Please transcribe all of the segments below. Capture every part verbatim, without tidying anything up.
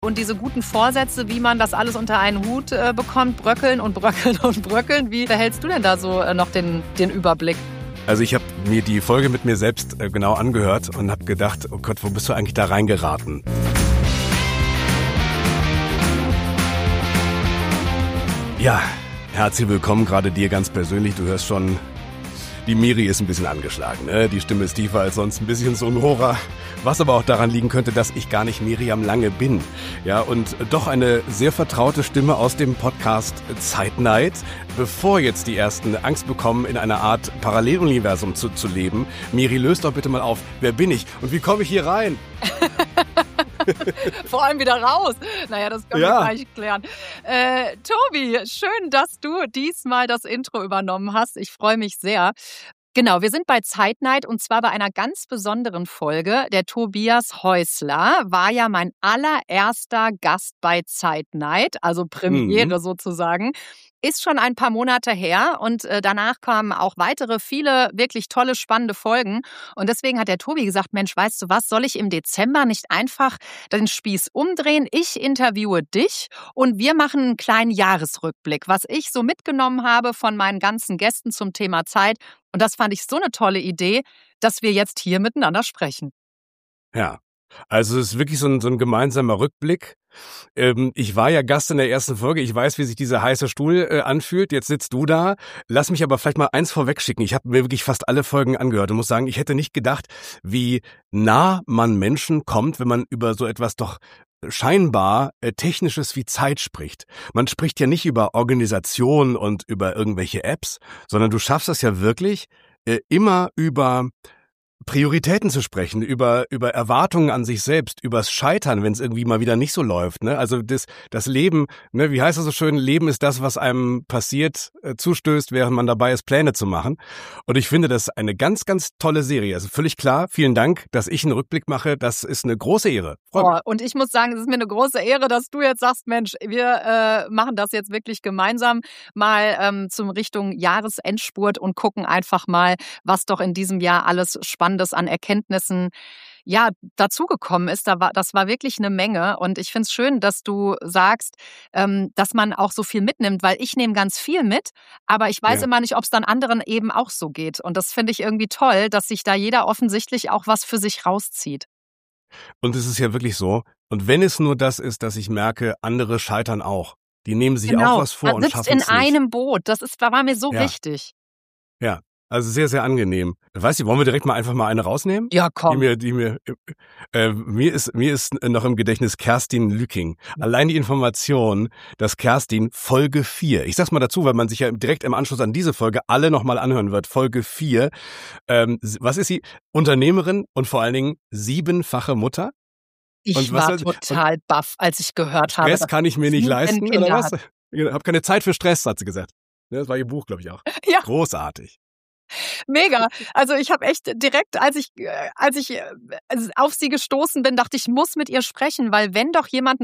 Und diese guten Vorsätze, wie man das alles unter einen Hut äh, bekommt, bröckeln und bröckeln und bröckeln. Wie behältst du denn da so äh, noch den, den Überblick? Also ich habe mir die Folge mit mir selbst äh, genau angehört und habe gedacht, oh Gott, wo bist du eigentlich da reingeraten? Ja, herzlich willkommen, gerade dir ganz persönlich. Du hörst schon, die Miri ist ein bisschen angeschlagen, ne? Die Stimme ist tiefer als sonst, ein bisschen sonorer. Was aber auch daran liegen könnte, dass ich gar nicht Miriam Lange bin. Ja, und doch eine sehr vertraute Stimme aus dem Podcast Zeitnight. Bevor jetzt die Ersten Angst bekommen, in einer Art Paralleluniversum zu, zu leben, Miri, löst doch bitte mal auf, wer bin ich und wie komme ich hier rein? Vor allem wieder raus. Naja, das können Ja. wir gleich klären. Äh, Tobi, schön, dass du diesmal das Intro übernommen hast. Ich freue mich sehr. Genau, wir sind bei Zeitnight und zwar bei einer ganz besonderen Folge. Der Tobias Häusler war ja mein allererster Gast bei Zeitnight, also Premiere Mhm. sozusagen. Ist schon ein paar Monate her und äh, danach kamen auch weitere, viele wirklich tolle, spannende Folgen. Und deswegen hat der Tobi gesagt, Mensch, weißt du was, soll ich im Dezember nicht einfach den Spieß umdrehen? Ich interviewe dich und wir machen einen kleinen Jahresrückblick, was ich so mitgenommen habe von meinen ganzen Gästen zum Thema Zeit. Und das fand ich so eine tolle Idee, dass wir jetzt hier miteinander sprechen. Ja, also es ist wirklich so ein, so ein gemeinsamer Rückblick. Ähm, ich war ja Gast in der ersten Folge. Ich weiß, wie sich dieser heiße Stuhl äh, anfühlt. Jetzt sitzt du da. Lass mich aber vielleicht mal eins vorwegschicken. Ich habe mir wirklich fast alle Folgen angehört und muss sagen, ich hätte nicht gedacht, wie nah man Menschen kommt, wenn man über so etwas doch scheinbar äh, Technisches wie Zeit spricht. Man spricht ja nicht über Organisation und über irgendwelche Apps, sondern du schaffst es ja wirklich, äh, immer über Prioritäten zu sprechen, über über Erwartungen an sich selbst, übers Scheitern, wenn es irgendwie mal wieder nicht so läuft, ne? Also das das Leben, ne, wie heißt das so schön, Leben ist das, was einem passiert, äh, zustößt, während man dabei ist, Pläne zu machen. Und ich finde das eine ganz ganz tolle Serie. Also völlig klar, vielen Dank, dass ich einen Rückblick mache, das ist eine große Ehre. Freu mich. Oh, und ich muss sagen, es ist mir eine große Ehre, dass du jetzt sagst, Mensch, wir äh, machen das jetzt wirklich gemeinsam mal ähm, zum Richtung Jahresendspurt und gucken einfach mal, was doch in diesem Jahr alles Spannendes an Erkenntnissen ja dazugekommen ist. Da war, das war wirklich eine Menge. Und ich finde es schön, dass du sagst, ähm, dass man auch so viel mitnimmt, weil ich nehme ganz viel mit, aber ich weiß Ja. immer nicht, ob es dann anderen eben auch so geht. Und das finde ich irgendwie toll, dass sich da jeder offensichtlich auch was für sich rauszieht. Und es ist ja wirklich so. Und wenn es nur das ist, dass ich merke, andere scheitern auch. Die nehmen sich auch was vor man und sitzt schaffen in es nicht. einem Boot. Das ist, war mir so Ja. wichtig. Ja, also sehr, sehr angenehm. Weißt du, wollen wir direkt mal einfach mal eine rausnehmen? Ja, Die komm. mir, die mir, äh, mir ist, mir ist noch im Gedächtnis Kerstin Lüking. Allein die Information, dass Kerstin Folge vier, ich sag's mal dazu, weil man sich ja direkt im Anschluss an diese Folge alle nochmal anhören wird, Folge vier, ähm, was ist sie? Unternehmerin und vor allen Dingen siebenfache Mutter? Ich Und was war soll- total baff, als ich gehört habe. Stress dass kann ich mir nicht sieben leisten, Kinder oder was? hat. Ich hab keine Zeit für Stress, hat sie gesagt. Ja, das war ihr Buch, glaube ich auch. Ja. Großartig. Mega. Also ich habe echt direkt, als ich, äh, als ich äh, auf sie gestoßen bin, dachte ich, ich muss mit ihr sprechen, weil wenn doch jemand einen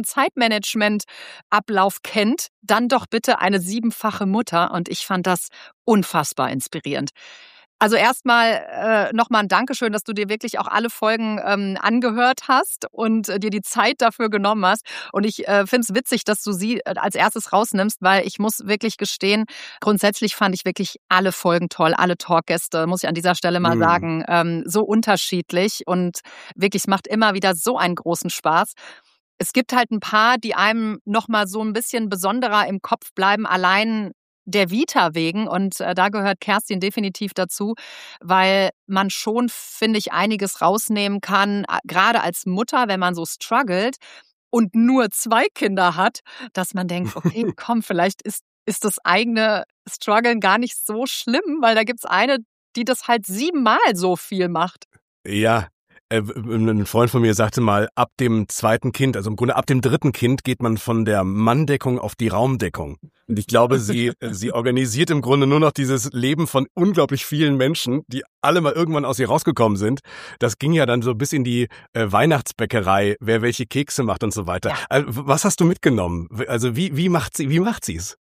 Zeitmanagement-Ablauf kennt, dann doch bitte eine siebenfache Mutter. Und ich fand das unfassbar inspirierend. Also erstmal äh, nochmal ein Dankeschön, dass du dir wirklich auch alle Folgen ähm, angehört hast und äh, dir die Zeit dafür genommen hast. Und ich äh, finde es witzig, dass du sie äh, als erstes rausnimmst, weil ich muss wirklich gestehen, grundsätzlich fand ich wirklich alle Folgen toll, alle Talkgäste, muss ich an dieser Stelle mal Mm. sagen, ähm, so unterschiedlich und wirklich, es macht immer wieder so einen großen Spaß. Es gibt halt ein paar, die einem nochmal so ein bisschen besonderer im Kopf bleiben, allein der Vita wegen. Und äh, da gehört Kerstin definitiv dazu, weil man schon, finde ich, einiges rausnehmen kann, a- gerade als Mutter, wenn man so struggelt und nur zwei Kinder hat, dass man denkt, okay, komm, vielleicht ist, ist das eigene Struggeln gar nicht so schlimm, weil da gibt's eine, die das halt siebenmal so viel macht. Ja, äh, ein Freund von mir sagte mal, ab dem zweiten Kind, also im Grunde ab dem dritten Kind geht man von der Manndeckung auf die Raumdeckung. Und ich glaube, sie, sie organisiert im Grunde nur noch dieses Leben von unglaublich vielen Menschen, die alle mal irgendwann aus ihr rausgekommen sind. Das ging ja dann so bis in die äh, Weihnachtsbäckerei, wer welche Kekse macht und so weiter. Ja. Also, was hast du mitgenommen? Also wie, wie macht sie, wie macht sie's?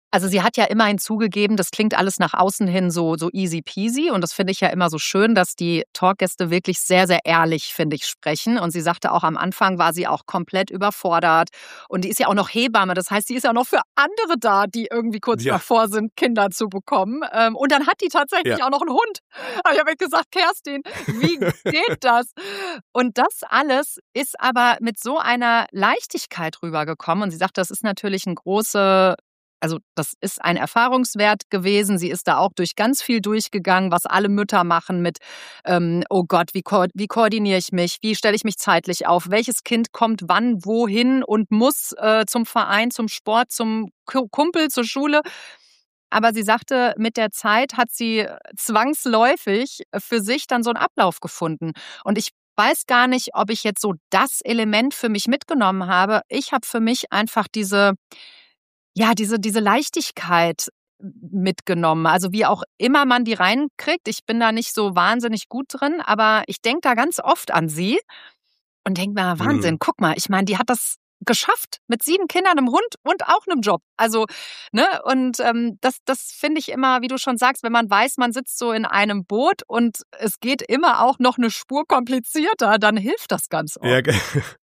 Also sie hat ja immerhin zugegeben, das klingt alles nach außen hin so, so easy peasy und das finde ich ja immer so schön, dass die Talkgäste wirklich sehr, sehr ehrlich, finde ich, sprechen. Und sie sagte auch, am Anfang war sie auch komplett überfordert und die ist ja auch noch Hebamme, das heißt, die ist ja auch noch für andere da, die irgendwie kurz Ja. davor sind, Kinder zu bekommen. Und dann hat die tatsächlich Ja. auch noch einen Hund. Aber ich habe gesagt, Kerstin, wie geht das? Und das alles ist aber mit so einer Leichtigkeit rübergekommen und sie sagt, das ist natürlich ein große Also das ist ein Erfahrungswert gewesen. Sie ist da auch durch ganz viel durchgegangen, was alle Mütter machen mit, ähm, oh Gott, wie, ko- wie koordiniere ich mich, wie stelle ich mich zeitlich auf, welches Kind kommt wann, wohin und muss äh, zum Verein, zum Sport, zum Ku- Kumpel, zur Schule. Aber sie sagte, mit der Zeit hat sie zwangsläufig für sich dann so einen Ablauf gefunden. Und ich weiß gar nicht, ob ich jetzt so das Element für mich mitgenommen habe. Ich habe für mich einfach diese Ja, diese diese Leichtigkeit mitgenommen. Also, wie auch immer man die reinkriegt. Ich bin da nicht so wahnsinnig gut drin, aber ich denke da ganz oft an sie und denke mir: Mhm. „Wahnsinn, guck mal, ich meine, die hat das geschafft mit sieben Kindern, einem Hund und auch einem Job.“ Also, ne, und, ähm, das das finde ich immer, wie du schon sagst, wenn man weiß, man sitzt so in einem Boot und es geht immer auch noch eine Spur komplizierter, dann hilft das ganz oft. Ja, ge-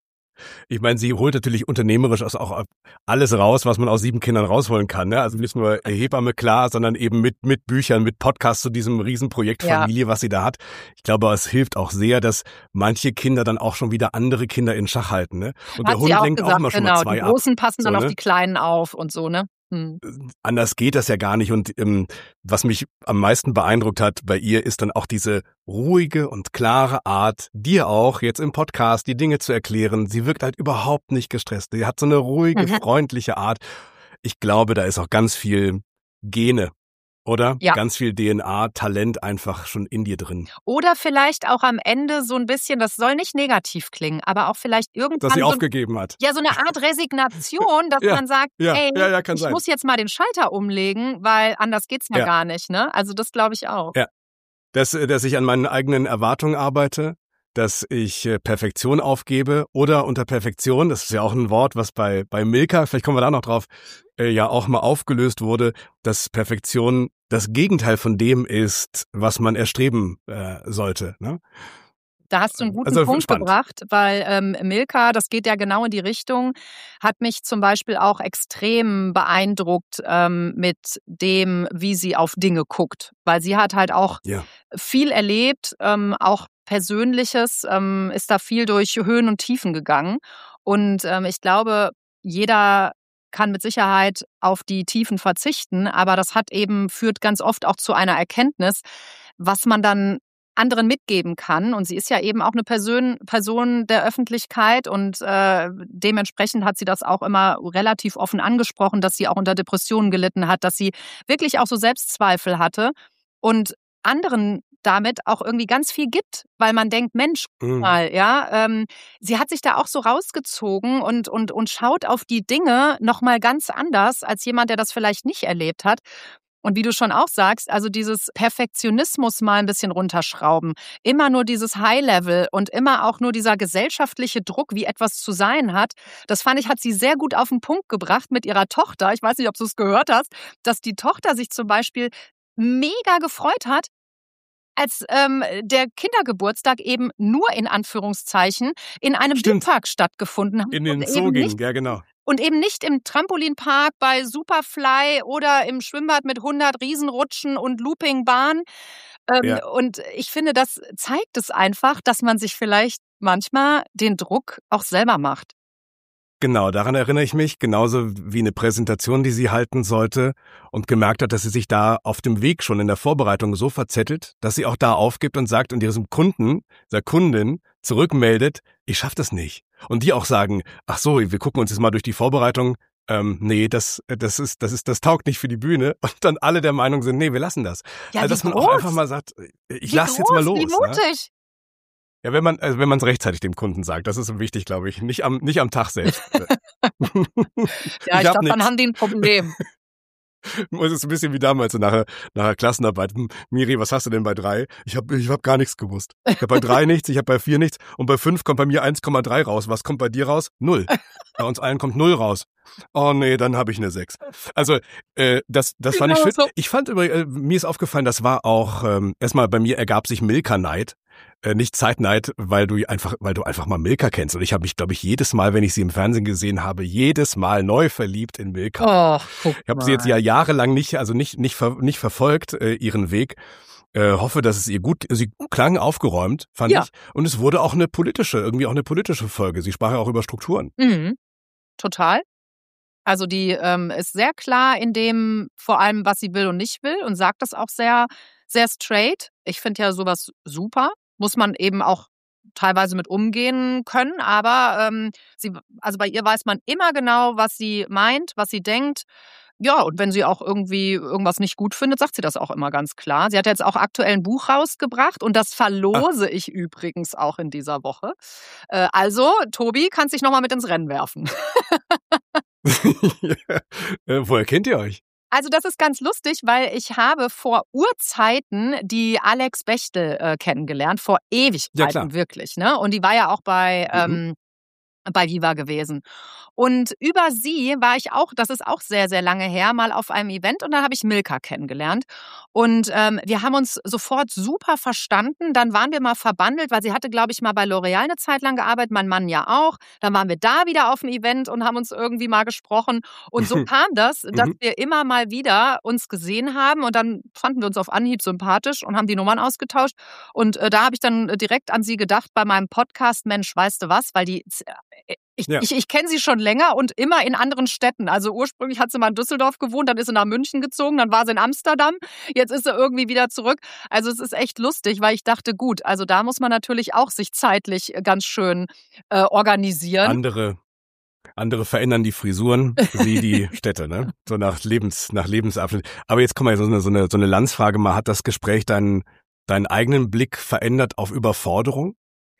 ich meine, sie holt natürlich unternehmerisch aus- auch alles raus, was man aus sieben Kindern rausholen kann. Ne? Also nicht nur Hebamme, klar, sondern eben mit, mit Büchern, mit Podcasts zu diesem Riesenprojekt Ja. Familie, was sie da hat. Ich glaube, es hilft auch sehr, dass manche Kinder dann auch schon wieder andere Kinder in Schach halten. Ne? Und der Hat Hund sie auch lenkt auch gesagt, immer schon genau. mal zwei Die ab. Großen passen So, dann auf ne? die Kleinen auf und so, ne? Hm. Anders geht das ja gar nicht. Und ähm, was mich am meisten beeindruckt hat bei ihr, ist dann auch diese ruhige und klare Art, dir auch jetzt im Podcast die Dinge zu erklären. Sie wirkt halt überhaupt nicht gestresst. Sie hat so eine ruhige, Mhm. freundliche Art. Ich glaube, da ist auch ganz viel Gene, oder? Ja. Ganz viel D N A, Talent einfach schon in dir drin. Oder vielleicht auch am Ende so ein bisschen, das soll nicht negativ klingen, aber auch vielleicht irgendwann Dass sie so, aufgegeben hat. ja, so eine Art Resignation, dass Ja, man sagt, ja, ey, ja, ja, kann ich sein. muss jetzt mal den Schalter umlegen, weil anders geht's ja, Ja. gar nicht, ne? Also das glaube ich auch. Ja. Dass, äh, dass ich an meinen eigenen Erwartungen arbeite, dass ich äh, Perfektion aufgebe oder unter Perfektion, das ist ja auch ein Wort, was bei bei Milka, vielleicht kommen wir da noch drauf, äh, ja auch mal aufgelöst wurde, dass Perfektion das Gegenteil von dem ist, was man erstreben äh, sollte. Ne? Da hast du einen guten Also Punkt spannend. gebracht, weil ähm, Milka, das geht ja genau in die Richtung, hat mich zum Beispiel auch extrem beeindruckt ähm, mit dem, wie sie auf Dinge guckt. Weil sie hat halt auch Ja. viel erlebt, ähm, auch Persönliches, ähm, ist da viel durch Höhen und Tiefen gegangen. Und ähm, ich glaube, jeder kann mit Sicherheit auf die Tiefen verzichten, aber das hat eben, führt ganz oft auch zu einer Erkenntnis, was man dann anderen mitgeben kann. Und sie ist ja eben auch eine Person, Person der Öffentlichkeit und äh, dementsprechend hat sie das auch immer relativ offen angesprochen, dass sie auch unter Depressionen gelitten hat, dass sie wirklich auch so Selbstzweifel hatte und anderen damit auch irgendwie ganz viel gibt, weil man denkt, Mensch, guck Mhm. mal, ja, ähm, sie hat sich da auch so rausgezogen und und und schaut auf die Dinge noch mal ganz anders als jemand, der das vielleicht nicht erlebt hat. Und wie du schon auch sagst, also dieses Perfektionismus mal ein bisschen runterschrauben, immer nur dieses High-Level und immer auch nur dieser gesellschaftliche Druck, wie etwas zu sein hat, das fand ich, hat sie sehr gut auf den Punkt gebracht mit ihrer Tochter. Ich weiß nicht, ob du es gehört hast, dass die Tochter sich zum Beispiel mega gefreut hat, als ähm, der Kindergeburtstag eben nur in Anführungszeichen in einem Stimmt. Wildpark stattgefunden hat. In den und Zoo eben ging, nicht ja genau. und eben nicht im Trampolinpark bei Superfly oder im Schwimmbad mit hundert Riesenrutschen und Loopingbahn. Ähm, Ja. Und ich finde, das zeigt es einfach, dass man sich vielleicht manchmal den Druck auch selber macht. Genau, daran erinnere ich mich, genauso wie eine Präsentation, die sie halten sollte und gemerkt hat, dass sie sich da auf dem Weg schon in der Vorbereitung so verzettelt, dass sie auch da aufgibt und sagt und diesem Kunden, der Kundin zurückmeldet, ich schaff das nicht. Und die auch sagen, ach so, wir gucken uns jetzt mal durch die Vorbereitung, ähm, nee, das, das ist, das ist, das taugt nicht für die Bühne. Und dann alle der Meinung sind, nee, wir lassen das. Ja, also, wie dass man groß. auch einfach mal sagt, ich Wie lass jetzt mal groß, los. Wie Ne? mutig. Ja, wenn man, also wenn man es rechtzeitig dem Kunden sagt, das ist wichtig, glaube ich. Nicht am, nicht am Tag selbst. Ja, ich Ich hab glaube, dann nix. haben die ein Problem. Es ist ein bisschen wie damals so nach, der- nach der Klassenarbeit. Hm, Miri, was hast du denn bei drei? Ich habe ich hab gar nichts gewusst. Ich habe bei drei nichts, ich habe bei vier nichts und bei fünf kommt bei mir eins Komma drei raus. Was kommt bei dir raus? Null. Bei uns allen kommt null raus. Oh nee, dann habe ich eine sechs. Also äh, das, das fand ich Genau schön. so. Ich fand übrigens, äh, mir ist aufgefallen, das war auch, ähm, erstmal bei mir ergab sich Milka-Neid. Äh, nicht Zeitneid, weil du einfach, weil du einfach mal Milka kennst. Und ich habe mich, glaube ich, jedes Mal, wenn ich sie im Fernsehen gesehen habe, jedes Mal neu verliebt in Milka. Oh, guck Ich habe sie jetzt mal. ja jahrelang nicht, also nicht nicht ver, nicht verfolgt äh, ihren Weg. Äh, hoffe, dass es ihr gut, sie klang aufgeräumt, fand Ja. ich. Und es wurde auch eine politische, irgendwie auch eine politische Folge. Sie sprach ja auch über Strukturen. Mhm. Total. Also die ähm, ist sehr klar in dem, vor allem, was sie will und nicht will und sagt das auch sehr, sehr straight. Ich finde ja sowas super. Muss man eben auch teilweise mit umgehen können, aber ähm, sie, also bei ihr weiß man immer genau, was sie meint, was sie denkt. Ja, und wenn sie auch irgendwie irgendwas nicht gut findet, sagt sie das auch immer ganz klar. Sie hat jetzt auch aktuell ein Buch rausgebracht und das Ah, verlose ich übrigens auch in dieser Woche. Äh, also, Tobi, kannst dich nochmal mit ins Rennen werfen. ja. äh, woher kennt ihr euch? Also das ist ganz lustig, weil ich habe vor Urzeiten die Alex Bechtel äh, kennengelernt, vor Ja, Ewigkeiten klar. wirklich, ne? Und die war ja auch bei Mhm. ähm, bei Viva gewesen. Und über sie war ich auch, das ist auch sehr, sehr lange her, mal auf einem Event und dann habe ich Milka kennengelernt. Und ähm, wir haben uns sofort super verstanden. Dann waren wir mal verbandelt, weil sie hatte, glaube ich, mal bei L'Oreal eine Zeit lang gearbeitet, mein Mann ja auch. Dann waren wir da wieder auf dem Event und haben uns irgendwie mal gesprochen. Und so kam das, dass Mhm. wir immer mal wieder uns gesehen haben und dann fanden wir uns auf Anhieb sympathisch und haben die Nummern ausgetauscht. Und äh, da habe ich dann direkt an sie gedacht bei meinem Podcast Mensch, weißt du was, weil die ich, Ja. ich, ich kenne sie schon länger und immer in anderen Städten. Also ursprünglich hat sie mal in Düsseldorf gewohnt, dann ist sie nach München gezogen, dann war sie in Amsterdam, jetzt ist sie irgendwie wieder zurück. Also es ist echt lustig, weil ich dachte, gut, also da muss man natürlich auch sich zeitlich ganz schön äh, organisieren. Andere, andere verändern die Frisuren, sie die Städte, ne? So nach Lebens, nach Lebensabschnitt. Aber jetzt komm mal, so eine, so eine, so eine Landsfrage mal. Hat das Gespräch deinen, deinen eigenen Blick verändert auf Überforderung?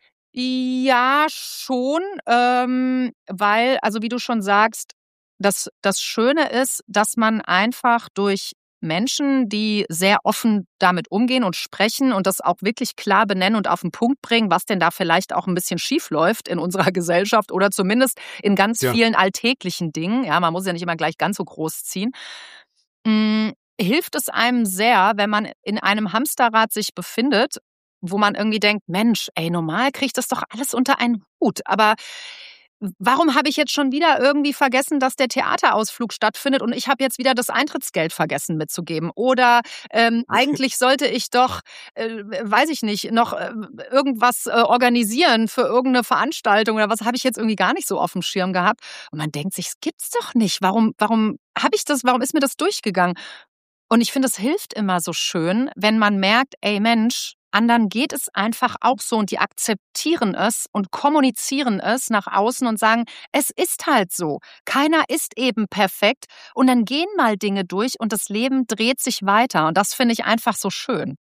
Ja, schon, ähm, weil, also wie du schon sagst, das, das Schöne ist, dass man einfach durch Menschen, die sehr offen damit umgehen und sprechen und das auch wirklich klar benennen und auf den Punkt bringen, was denn da vielleicht auch ein bisschen schief läuft in unserer Gesellschaft oder zumindest in ganz Ja. vielen alltäglichen Dingen. Ja, man muss ja nicht immer gleich ganz so groß ziehen. Mm, hilft es einem sehr, wenn man in einem Hamsterrad sich befindet, wo man irgendwie denkt, Mensch, ey, normal kriege ich das doch alles unter einen Hut. Aber warum habe ich jetzt schon wieder irgendwie vergessen, dass der Theaterausflug stattfindet und ich habe jetzt wieder das Eintrittsgeld vergessen mitzugeben? Oder ähm, eigentlich sollte ich doch, äh, weiß ich nicht, noch äh, irgendwas äh, organisieren für irgendeine Veranstaltung oder was habe ich jetzt irgendwie gar nicht so auf dem Schirm gehabt? Und man denkt sich, es gibt's doch nicht. Warum, warum habe ich das, warum ist mir das durchgegangen? Und ich finde, es hilft immer so schön, wenn man merkt, ey Mensch, anderen geht es einfach auch so und die akzeptieren es und kommunizieren es nach außen und sagen, es ist halt so. Keiner ist eben perfekt und dann gehen mal Dinge durch und das Leben dreht sich weiter und das finde ich einfach so schön.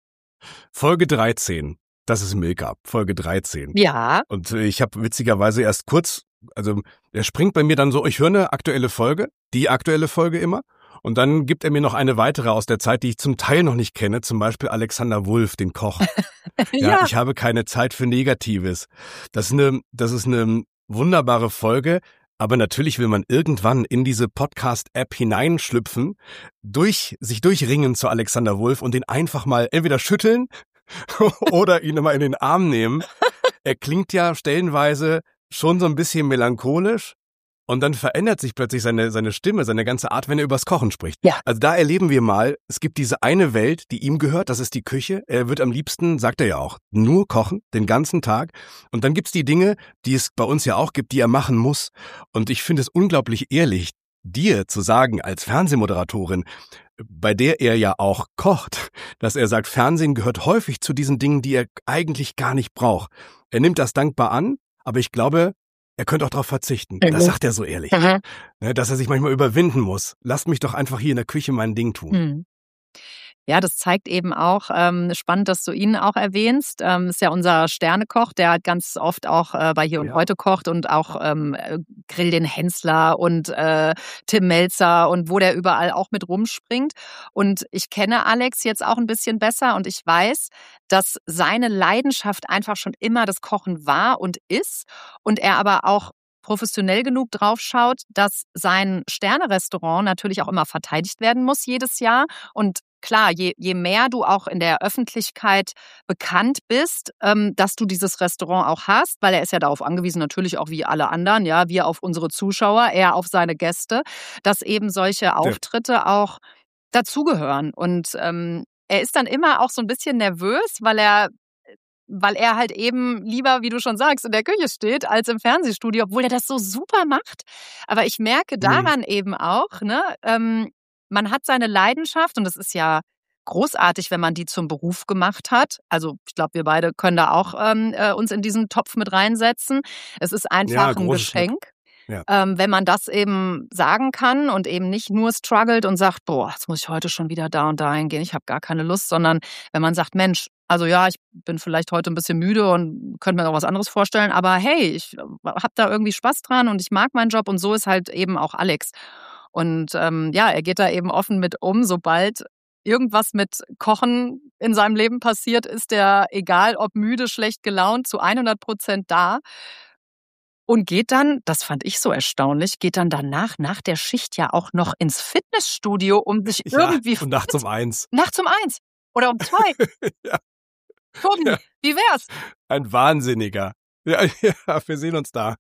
Folge dreizehn. Das ist Milka, Folge dreizehn. Ja. Und äh, ich habe witzigerweise erst kurz, also er springt bei mir dann so, ich höre eine aktuelle Folge, die aktuelle Folge immer. Und dann gibt er mir noch eine weitere aus der Zeit, die ich zum Teil noch nicht kenne, zum Beispiel Alexander Wulff, den Koch. Ja, Ja. ich habe keine Zeit für Negatives. Das ist eine, das ist eine wunderbare Folge, aber natürlich will man irgendwann in diese Podcast-App hineinschlüpfen, durch, sich durchringen zu Alexander Wulff und den einfach mal entweder schütteln oder ihn mal in den Arm nehmen. Er klingt ja stellenweise schon so ein bisschen melancholisch. Und dann verändert sich plötzlich seine, seine Stimme, seine ganze Art, wenn er übers Kochen spricht. Ja. Also da erleben wir mal, es gibt diese eine Welt, die ihm gehört, das ist die Küche. Er wird am liebsten, sagt er ja auch, nur kochen, den ganzen Tag. Und dann gibt's die Dinge, die es bei uns ja auch gibt, die er machen muss. Und ich finde es unglaublich ehrlich, dir zu sagen, als Fernsehmoderatorin, bei der er ja auch kocht, dass er sagt, Fernsehen gehört häufig zu diesen Dingen, die er eigentlich gar nicht braucht. Er nimmt das dankbar an, aber ich glaube, er könnte auch darauf verzichten. Mhm. Das sagt er so ehrlich. Mhm. Ne, dass er sich manchmal überwinden muss. Lasst mich doch einfach hier in der Küche mein Ding tun. Hm. Ja, das zeigt eben auch, ähm, spannend, dass du ihn auch erwähnst, ähm, ist ja unser Sternekoch, der halt ganz oft auch äh, bei Hier Oh und ja. Heute kocht und auch ähm, äh, Grill den Hensler und äh, Tim Melzer und wo der überall auch mit rumspringt. Und ich kenne Alex jetzt auch ein bisschen besser und ich weiß, dass seine Leidenschaft einfach schon immer das Kochen war und ist und er aber auch professionell genug drauf schaut, dass sein Sterne-Restaurant natürlich auch immer verteidigt werden muss jedes Jahr. Und klar, je, je mehr du auch in der Öffentlichkeit bekannt bist, ähm, dass du dieses Restaurant auch hast, weil er ist ja darauf angewiesen, natürlich auch wie alle anderen, ja, wir auf unsere Zuschauer, er auf seine Gäste, dass eben solche Ja. Auftritte auch dazugehören. Und ähm, er ist dann immer auch so ein bisschen nervös, weil er weil er halt eben lieber, wie du schon sagst, in der Küche steht, als im Fernsehstudio, obwohl er das so super macht. Aber ich merke Mhm. daran eben auch, ne, ähm, man hat seine Leidenschaft und das ist ja großartig, wenn man die zum Beruf gemacht hat. Also ich glaube, wir beide können da auch ähm, äh, uns in diesen Topf mit reinsetzen. Es ist Ja, einfach ein großes Glück. Geschenk. Ja. Ähm, wenn man das eben sagen kann und eben nicht nur struggelt und sagt, boah, jetzt muss ich heute schon wieder da und da hingehen, ich habe gar keine Lust, sondern wenn man sagt, Mensch, also ja, ich bin vielleicht heute ein bisschen müde und könnte mir auch was anderes vorstellen, aber hey, ich habe da irgendwie Spaß dran und ich mag meinen Job und so ist halt eben auch Alex. Und ähm, ja, er geht da eben offen mit um, sobald irgendwas mit Kochen in seinem Leben passiert, ist er, egal ob müde, schlecht gelaunt, zu hundert Prozent da. Und geht dann, das fand ich so erstaunlich, geht dann danach, nach der Schicht ja auch noch ins Fitnessstudio, um sich Ja, irgendwie und nachts fit, um eins. nachts um eins oder um zwei. Ja, Tobi, ja, wie wär's? ein Wahnsinniger. Ja, ja, wir sehen uns da.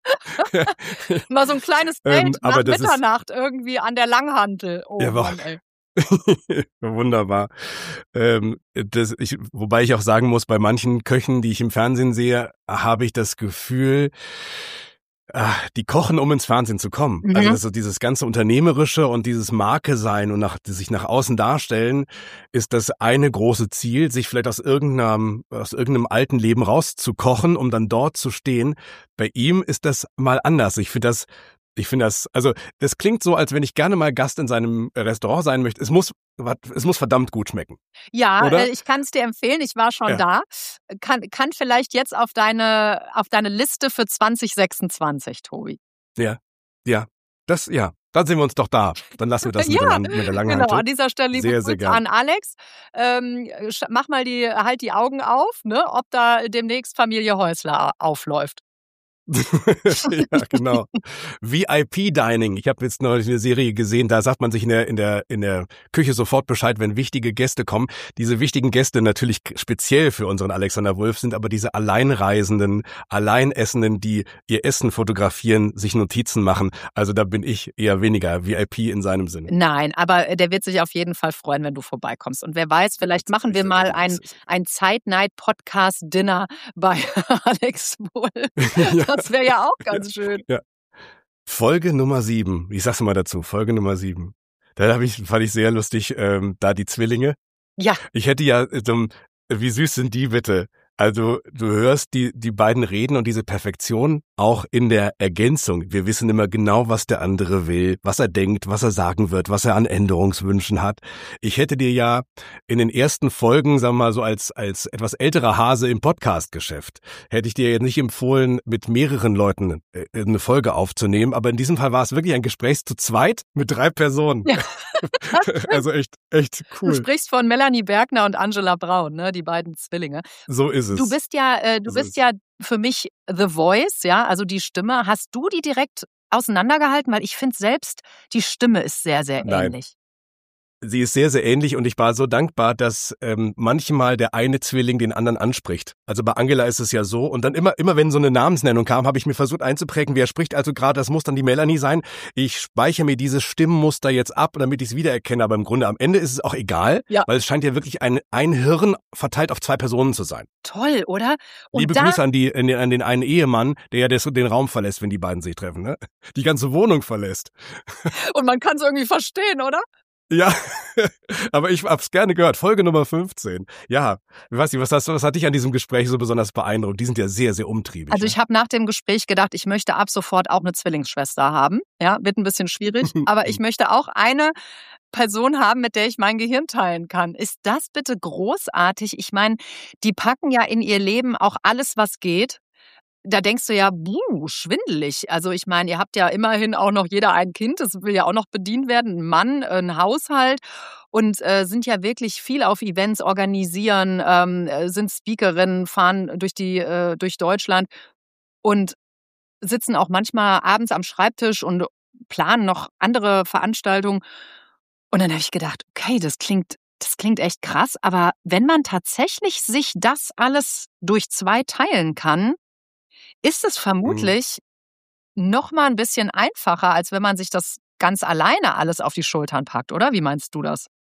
Mal so ein kleines Ähm, Date nach aber das ist Mitternacht irgendwie an der Langhantel. Oh ja, wa Mann, ey. wunderbar. Ähm, das ich wobei ich auch sagen muss, bei manchen Köchen, die ich im Fernsehen sehe, habe ich das Gefühl, ah, die kochen, um ins Fernsehen zu kommen. Also Mhm. so dieses ganze Unternehmerische und dieses Marke sein und nach, sich nach außen darstellen, ist das eine große Ziel, sich vielleicht aus irgendeinem, aus irgendeinem alten Leben rauszukochen, um dann dort zu stehen. Bei ihm ist das mal anders. Ich finde das, ich finde das, also das klingt so, als wenn ich gerne mal Gast in seinem Restaurant sein möchte. Es muss, es muss verdammt gut schmecken, Ja, oder? äh, ich kann es dir empfehlen, ich war schon Ja, da. Kann kann vielleicht jetzt auf deine auf deine Liste für zwanzig sechsundzwanzig, Tobi. ja, ja. Das, ja. Dann sehen wir uns doch da. Dann lassen wir das mit der, Ja, Lang mit der genau. Langhantel. An dieser Stelle liebe Sehr, sehr Grüße gern. an Alex. Ähm, sch- mach mal die, halt die Augen auf, ne, ob da demnächst Familie Häusler aufläuft. Ja, genau. V I P-Dining. Ich habe jetzt neulich eine Serie gesehen, da sagt man sich in der, in der, in der Küche sofort Bescheid, wenn wichtige Gäste kommen. Diese wichtigen Gäste natürlich speziell für unseren Alexander Wulff sind aber diese Alleinreisenden, Alleinessenden, die ihr Essen fotografieren, sich Notizen machen. Also da bin ich eher weniger V I P in seinem Sinne. Nein, aber äh, der wird sich auf jeden Fall freuen, wenn du vorbeikommst. Und wer weiß, vielleicht machen wir mal ein, ein Zeit-Night-Podcast-Dinner bei Alex Wulff. Ja. Das wäre ja auch ganz schön. Ja. Folge Nummer sieben. Ich sag's mal dazu. Folge Nummer sieben. Da hab ich, fand ich sehr lustig, ähm, da die Zwillinge. Ja, Ich hätte ja, ähm, wie süß sind die bitte? Also du hörst die die beiden reden und diese Perfektion auch in der Ergänzung. Wir wissen immer genau, was der andere will, was er denkt, was er sagen wird, was er an Änderungswünschen hat. Ich hätte dir ja in den ersten Folgen, sagen wir mal so als als etwas älterer Hase im Podcast-Geschäft, hätte ich dir jetzt nicht empfohlen, mit mehreren Leuten äh, eine Folge aufzunehmen. Aber in diesem Fall war es wirklich ein Gespräch zu zweit mit drei Personen. Ja. Also echt echt Du cool. sprichst von Melanie Bergner und Angela Braun, ne, die beiden Zwillinge. So ist es. Du bist ja, äh, du So bist ist ja für mich The Voice, ja, also die Stimme. Hast du die direkt auseinandergehalten? Weil ich finde selbst, die Stimme ist sehr, sehr Nein. ähnlich. Sie ist sehr, sehr ähnlich und ich war so dankbar, dass ähm, manchmal der eine Zwilling den anderen anspricht. Also bei Angela ist es ja so und dann immer, immer wenn so eine Namensnennung kam, habe ich mir versucht einzuprägen, wer spricht also gerade, das muss dann die Melanie sein. Ich speichere mir dieses Stimmmuster jetzt ab, damit ich es wiedererkenne, aber im Grunde am Ende ist es auch egal, Ja. weil es scheint ja wirklich ein, ein Hirn verteilt auf zwei Personen zu sein. Toll, oder? Und Liebe da, Grüße an, die, an, den, an den einen Ehemann, der ja des, den Raum verlässt, wenn die beiden sich treffen, ne? Die ganze Wohnung verlässt. und man kann es irgendwie verstehen, oder? Ja, aber ich hab's gerne gehört. Folge Nummer fünfzehn. Ja, ich weiß nicht, was, hast, was hat dich an diesem Gespräch so besonders beeindruckt? Die sind ja sehr, sehr umtriebig. Also ich habe nach dem Gespräch gedacht, ich möchte ab sofort auch eine Zwillingsschwester haben. Ja, wird ein bisschen schwierig, aber ich möchte auch eine Person haben, mit der ich mein Gehirn teilen kann. Ist das bitte großartig? Ich meine, die packen ja in ihr Leben auch alles, was geht. Da denkst du ja, buh, schwindelig. Also ich meine, ihr habt ja immerhin auch noch jeder ein Kind, das will ja auch noch bedient werden, ein Mann, ein Haushalt und äh, sind ja wirklich viel auf Events organisieren, ähm, äh, sind Speakerinnen, fahren durch die äh, durch Deutschland und sitzen auch manchmal abends am Schreibtisch und planen noch andere Veranstaltungen. Und dann habe ich gedacht, okay, das klingt, das klingt echt krass, aber wenn man tatsächlich sich das alles durch zwei teilen kann, ist es Mhm. vermutlich noch mal ein bisschen einfacher, als wenn man sich das ganz alleine alles auf die Schultern packt, oder? Wie meinst du das?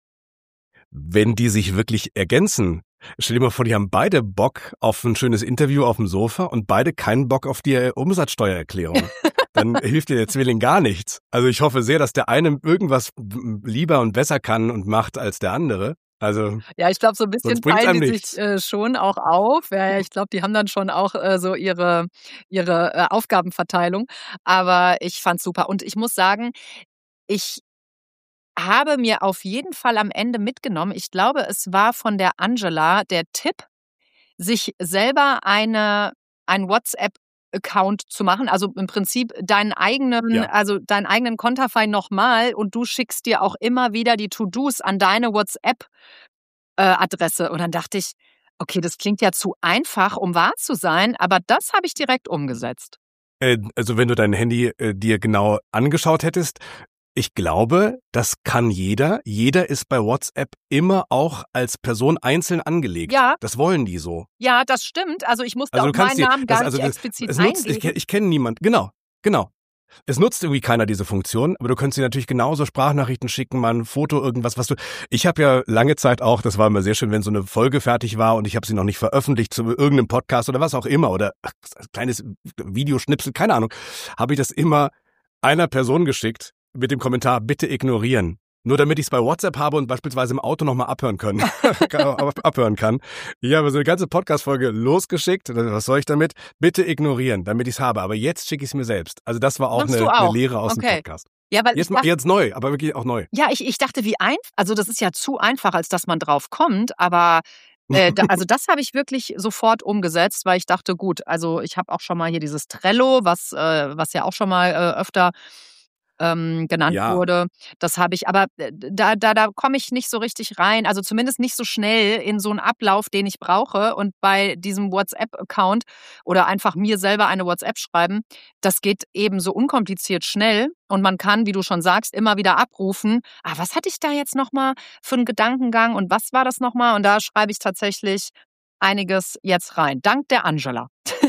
Wenn die sich wirklich ergänzen. Stell dir mal vor, die haben beide Bock auf ein schönes Interview auf dem Sofa und beide keinen Bock auf die äh, Umsatzsteuererklärung. Dann hilft dir der Zwilling gar nichts. Also ich hoffe sehr, dass der eine irgendwas lieber und besser kann und macht als der andere. Also Ja, ich glaube, so ein bisschen sonst bringt's teilen einem die sich nichts. äh, schon auch auf. Ja, ja, ich glaube, die haben dann schon auch äh, so ihre ihre äh, Aufgabenverteilung. Aber ich fand's super. Und ich muss sagen, ich habe mir auf jeden Fall am Ende mitgenommen, ich glaube, es war von der Angela der Tipp, sich selber eine ein WhatsApp-Account zu machen. Also im Prinzip deinen eigenen, Ja. also deinen eigenen Konterfei nochmal und du schickst dir auch immer wieder die To-Dos an deine WhatsApp äh, Adresse. Und dann dachte ich, okay, das klingt ja zu einfach, um wahr zu sein, aber das habe ich direkt umgesetzt. Äh, also wenn du dein Handy äh, dir genau angeschaut hättest, ich glaube, das kann jeder. Jeder ist bei WhatsApp immer auch als Person einzeln angelegt. Ja, Das wollen die so. ja, das stimmt. Also ich musste Also auch du kannst meinen dir, Namen das, gar also nicht das, explizit es nutzt, ich, eingeben. ich kenne niemand, genau, genau. Es nutzt irgendwie keiner diese Funktion, aber du könntest dir natürlich genauso Sprachnachrichten schicken, mal ein Foto, irgendwas, was du. Ich habe ja lange Zeit auch, das war immer sehr schön, wenn so eine Folge fertig war und ich habe sie noch nicht veröffentlicht zu irgendeinem Podcast oder was auch immer oder ach, kleines Videoschnipsel, keine Ahnung, habe ich das immer einer Person geschickt mit dem Kommentar, bitte ignorieren. Nur damit ich es bei WhatsApp habe und beispielsweise im Auto nochmal abhören können. abhören kann. Ich habe so eine ganze Podcast-Folge losgeschickt. Was soll ich damit? Bitte ignorieren, damit ich es habe. Aber jetzt schicke ich es mir selbst. Also das war auch Machst du eine, eine auch? Lehre aus dem Okay. Podcast. Ja, weil ich Jetzt, dachte, jetzt neu, aber wirklich auch neu. ja, ich, ich dachte, wie einfach, also das ist ja zu einfach, als dass man drauf kommt, aber äh, da, also das habe ich wirklich sofort umgesetzt, weil ich dachte, gut, also ich habe auch schon mal hier dieses Trello, was, äh, was ja auch schon mal äh, öfter ähm, genannt Ja, wurde. Das habe ich, aber äh, da, da, da komme ich nicht so richtig rein, also zumindest nicht so schnell in so einen Ablauf, den ich brauche. Und bei diesem WhatsApp-Account oder einfach mir selber eine WhatsApp schreiben, das geht eben so unkompliziert schnell und man kann, wie du schon sagst, immer wieder abrufen. Ah, was hatte ich da jetzt nochmal für einen Gedankengang und was war das nochmal? Und da schreibe ich tatsächlich einiges jetzt rein. Dank der Angela.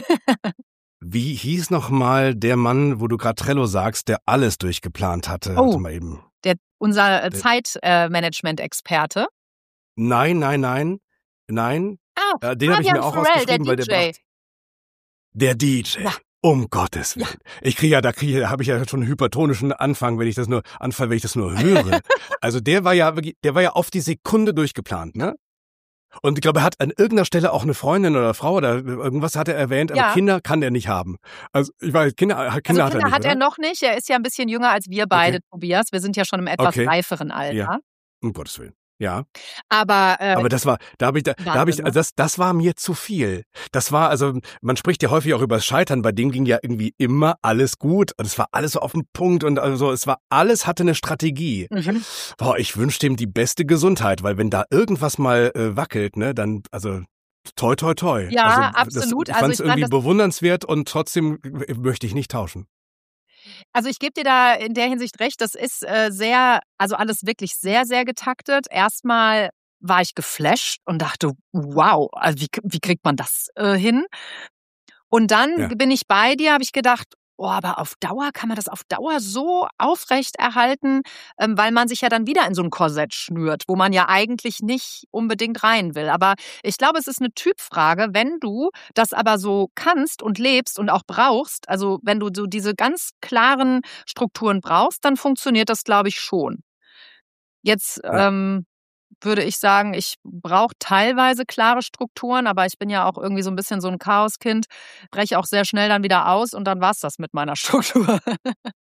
wie hieß noch mal der Mann, wo du gerade Trello sagst, der alles durchgeplant hatte? Warte Oh, mal eben. der, unser äh, Der, Zeitmanagement-Experte. nein, nein, nein, nein. Ah, Äh, den habe ich Fabian mir auch Farrell, der rausgeschrieben, weil der D J. brachte. Der D J. Ja, Um Gottes ja. Willen. Ich kriege ja, da kriege, da habe ich ja schon einen hypertonischen Anfang, wenn ich das nur, Anfall, wenn ich das nur höre. Also der war ja wirklich, der war ja auf die Sekunde durchgeplant, ne? Und ich glaube, er hat an irgendeiner Stelle auch eine Freundin oder Frau oder irgendwas hat er erwähnt, aber Ja, Kinder kann er nicht haben. Also ich weiß, Kinder, also Kinder hat er Kinder nicht, hat er oder? noch nicht. Er ist ja ein bisschen jünger als wir Okay, beide, Tobias. Wir sind ja schon im etwas okay, reiferen ja, Alter. um Gottes Willen. Ja. Aber äh, Aber das war, da habe ich, da, da habe Wahnsinn, ich, ne? also das, das war mir zu viel. Das war, also man spricht ja häufig auch über das Scheitern. Bei dem ging ja irgendwie immer alles gut und es war alles so auf den Punkt und also es war alles hatte eine Strategie. Mhm. Boah, ich wünschte ihm die beste Gesundheit, weil wenn da irgendwas mal äh, wackelt, ne, dann also toi toi toi. Also Ja, das, absolut. ich Also fand ich es meine, irgendwie das, bewundernswert und trotzdem äh, möchte ich nicht tauschen. also ich gebe dir da in der Hinsicht recht, das ist äh, sehr, also alles wirklich sehr, sehr getaktet. Erstmal war ich geflasht und dachte, wow, also wie, wie kriegt man das äh, hin? Und dann Ja. bin ich bei dir, habe ich gedacht, oh, aber auf Dauer kann man das auf Dauer so aufrecht erhalten, ähm, weil man sich ja dann wieder in so ein Korsett schnürt, wo man ja eigentlich nicht unbedingt rein will. Aber ich glaube, es ist eine Typfrage. Wenn du das aber so kannst und lebst und auch brauchst, also wenn du so diese ganz klaren Strukturen brauchst, dann funktioniert das, glaube ich, schon. Jetzt Ja. ähm, würde ich sagen, ich brauche teilweise klare Strukturen, aber ich bin ja auch irgendwie so ein bisschen so ein Chaoskind, breche auch sehr schnell dann wieder aus und dann war's das mit meiner Struktur.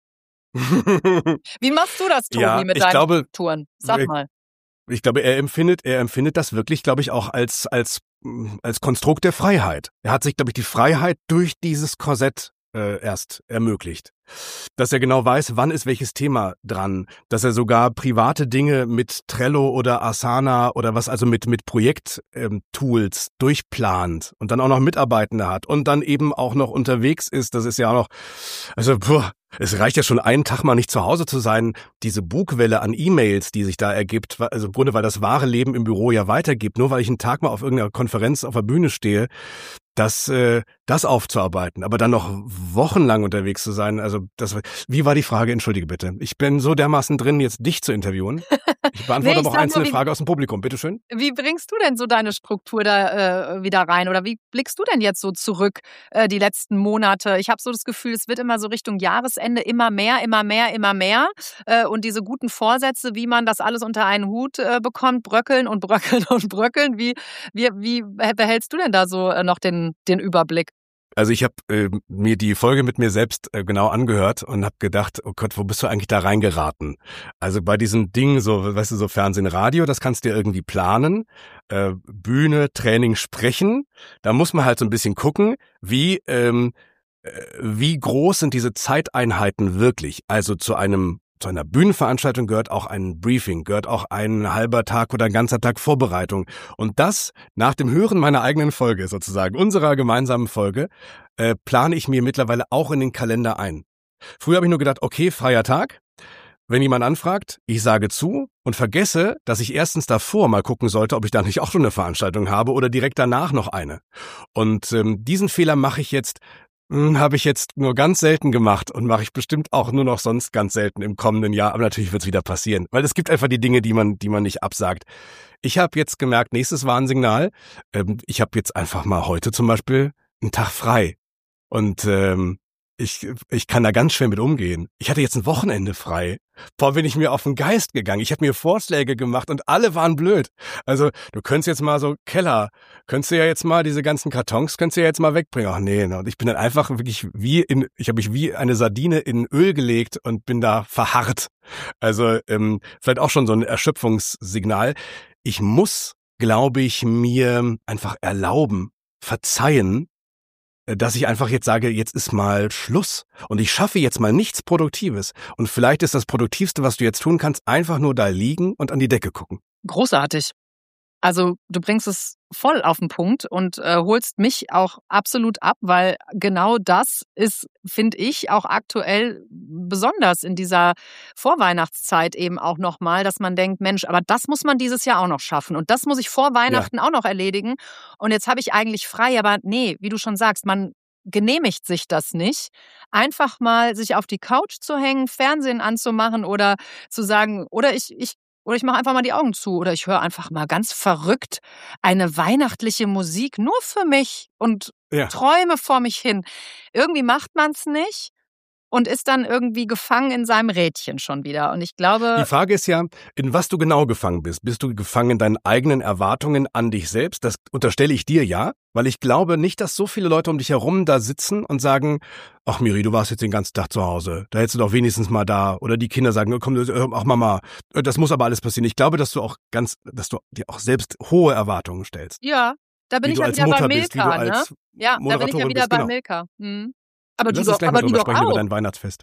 Wie machst du das, Tobi, ja, mit ich deinen glaube, Strukturen? Sag mal. Ich glaube, er empfindet, er empfindet das wirklich, glaube ich, auch als, als, als Konstrukt der Freiheit. Er hat sich, glaube ich, die Freiheit durch dieses Korsett äh, erst ermöglicht. Dass er genau weiß, wann ist welches Thema dran. Dass er sogar private Dinge mit Trello oder Asana oder was, also mit, mit Projekttools ähm, durchplant und dann auch noch Mitarbeitende hat und dann eben auch noch unterwegs ist. Das ist ja auch noch, also, puh, es reicht ja schon einen Tag mal nicht zu Hause zu sein. Diese Bugwelle an E-Mails, die sich da ergibt, also im Grunde, weil das wahre Leben im Büro ja weitergibt, nur weil ich einen Tag mal auf irgendeiner Konferenz auf der Bühne stehe, das, äh, das aufzuarbeiten, aber dann noch wochenlang unterwegs zu sein, also das, wie war die Frage? Entschuldige bitte. Ich bin so dermaßen drin, jetzt dich zu interviewen. Ich beantworte Nee, aber ich auch sag einzelne nur, wie- Fragen aus dem Publikum. Bitteschön. Wie bringst du denn so deine Struktur da äh, wieder rein? Oder wie blickst du denn jetzt so zurück äh, die letzten Monate? Ich habe so das Gefühl, es wird immer so Richtung Jahresende immer mehr, immer mehr, immer mehr. Äh, und diese guten Vorsätze, wie man das alles unter einen Hut äh, bekommt, bröckeln und bröckeln und bröckeln. Wie, wie, wie behältst du denn da so äh, noch den, den Überblick? Also ich habe äh, mir die Folge mit mir selbst äh, genau angehört und habe gedacht, oh Gott, wo bist du eigentlich da reingeraten? Also bei diesen Dingen, so, weißt du, so Fernsehen, Radio, das kannst du ja irgendwie planen. Äh, Bühne, Training, Sprechen, da muss man halt so ein bisschen gucken, wie ähm, äh, wie groß sind diese Zeiteinheiten wirklich? Also zu einem zu einer Bühnenveranstaltung gehört auch ein Briefing, gehört auch ein halber Tag oder ein ganzer Tag Vorbereitung. Und das nach dem Hören meiner eigenen Folge sozusagen, unserer gemeinsamen Folge, äh, plane ich mir mittlerweile auch in den Kalender ein. Früher habe ich nur gedacht, okay, freier Tag. Wenn jemand anfragt, ich sage zu und vergesse, dass ich erstens davor mal gucken sollte, ob ich da nicht auch schon eine Veranstaltung habe oder direkt danach noch eine. Und ähm, diesen Fehler mache ich jetzt Habe ich jetzt nur ganz selten gemacht und mache ich bestimmt auch nur noch sonst ganz selten im kommenden Jahr. Aber natürlich wird es wieder passieren, weil es gibt einfach die Dinge, die man, die man nicht absagt. Ich habe jetzt gemerkt, nächstes Warnsignal. Ähm, ich habe jetzt einfach mal heute zum Beispiel einen Tag frei und ähm, ich ich kann da ganz schwer mit umgehen. Ich hatte jetzt ein Wochenende frei. Boah, bin ich mir auf den Geist gegangen. Ich habe mir Vorschläge gemacht und alle waren blöd. Also du könntest jetzt mal so Keller, könntest du ja jetzt mal diese ganzen Kartons, könntest du ja jetzt mal wegbringen. Ach nee, und ich bin dann einfach wirklich wie in, ich habe mich wie eine Sardine in Öl gelegt und bin da verharrt. Also ähm, vielleicht auch schon so ein Erschöpfungssignal. Ich muss, glaube ich, mir einfach erlauben, verzeihen, dass ich einfach jetzt sage, jetzt ist mal Schluss und ich schaffe jetzt mal nichts Produktives. Und vielleicht ist das Produktivste, was du jetzt tun kannst, einfach nur da liegen und an die Decke gucken. Großartig. Also du bringst es voll auf den Punkt und äh, holst mich auch absolut ab, weil genau das ist, finde ich, auch aktuell besonders in dieser Vorweihnachtszeit eben auch nochmal, dass man denkt, Mensch, aber das muss man dieses Jahr auch noch schaffen und das muss ich vor Weihnachten ja. auch noch erledigen und jetzt habe ich eigentlich frei, aber nee, wie du schon sagst, man genehmigt sich das nicht, einfach mal sich auf die Couch zu hängen, Fernsehen anzumachen oder zu sagen, oder ich, ich Oder ich mache einfach mal die Augen zu oder ich höre einfach mal ganz verrückt eine weihnachtliche Musik nur für mich und ja. träume vor mich hin. Irgendwie macht man es nicht und ist dann irgendwie gefangen in seinem Rädchen schon wieder. Und ich glaube... Die Frage ist ja, in was du genau gefangen bist. Bist du gefangen in deinen eigenen Erwartungen an dich selbst? Das unterstelle ich dir ja, weil ich glaube nicht, dass so viele Leute um dich herum da sitzen und sagen, ach Miri, du warst jetzt den ganzen Tag zu Hause, da hättest du doch wenigstens mal da. Oder die Kinder sagen, komm, ach Mama, das muss aber alles passieren. Ich glaube, dass du auch ganz, dass du dir auch selbst hohe Erwartungen stellst. Ja, da bin wie ich ja wieder Mutter bei bist, Milka, ne? Ja, da bin ich ja wieder bist, bei genau. Milka. Hm. Aber Lass du uns doch, gleich aber mal du drüber doch sprechen auch. über dein Weihnachtsfest.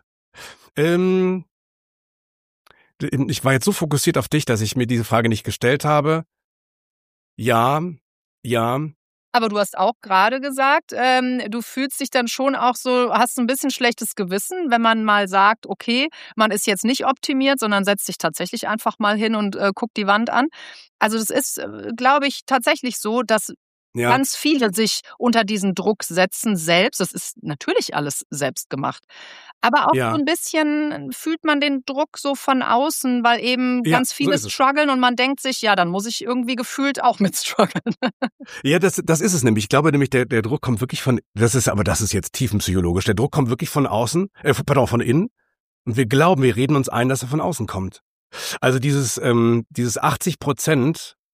Ähm, ich war jetzt so fokussiert auf dich, dass ich mir diese Frage nicht gestellt habe. Ja, ja. Aber du hast auch gerade gesagt, ähm, du fühlst dich dann schon auch so, hast ein bisschen schlechtes Gewissen, wenn man mal sagt, okay, man ist jetzt nicht optimiert, sondern setzt sich tatsächlich einfach mal hin und äh, guckt die Wand an. Also das ist, äh, glaube ich, tatsächlich so, dass ja. ganz viele sich unter diesen Druck setzen selbst. Das ist natürlich alles selbst gemacht. Aber auch ja. so ein bisschen fühlt man den Druck so von außen, weil eben ja, ganz viele so strugglen und man denkt sich, ja, dann muss ich irgendwie gefühlt auch mit strugglen. Ja, das, das ist es nämlich. Ich glaube nämlich, der, der Druck kommt wirklich von, das ist, aber das ist jetzt tiefenpsychologisch, der Druck kommt wirklich von außen, äh, pardon, von innen. Und wir glauben, wir reden uns ein, dass er von außen kommt. Also dieses, ähm, dieses achtzig Prozent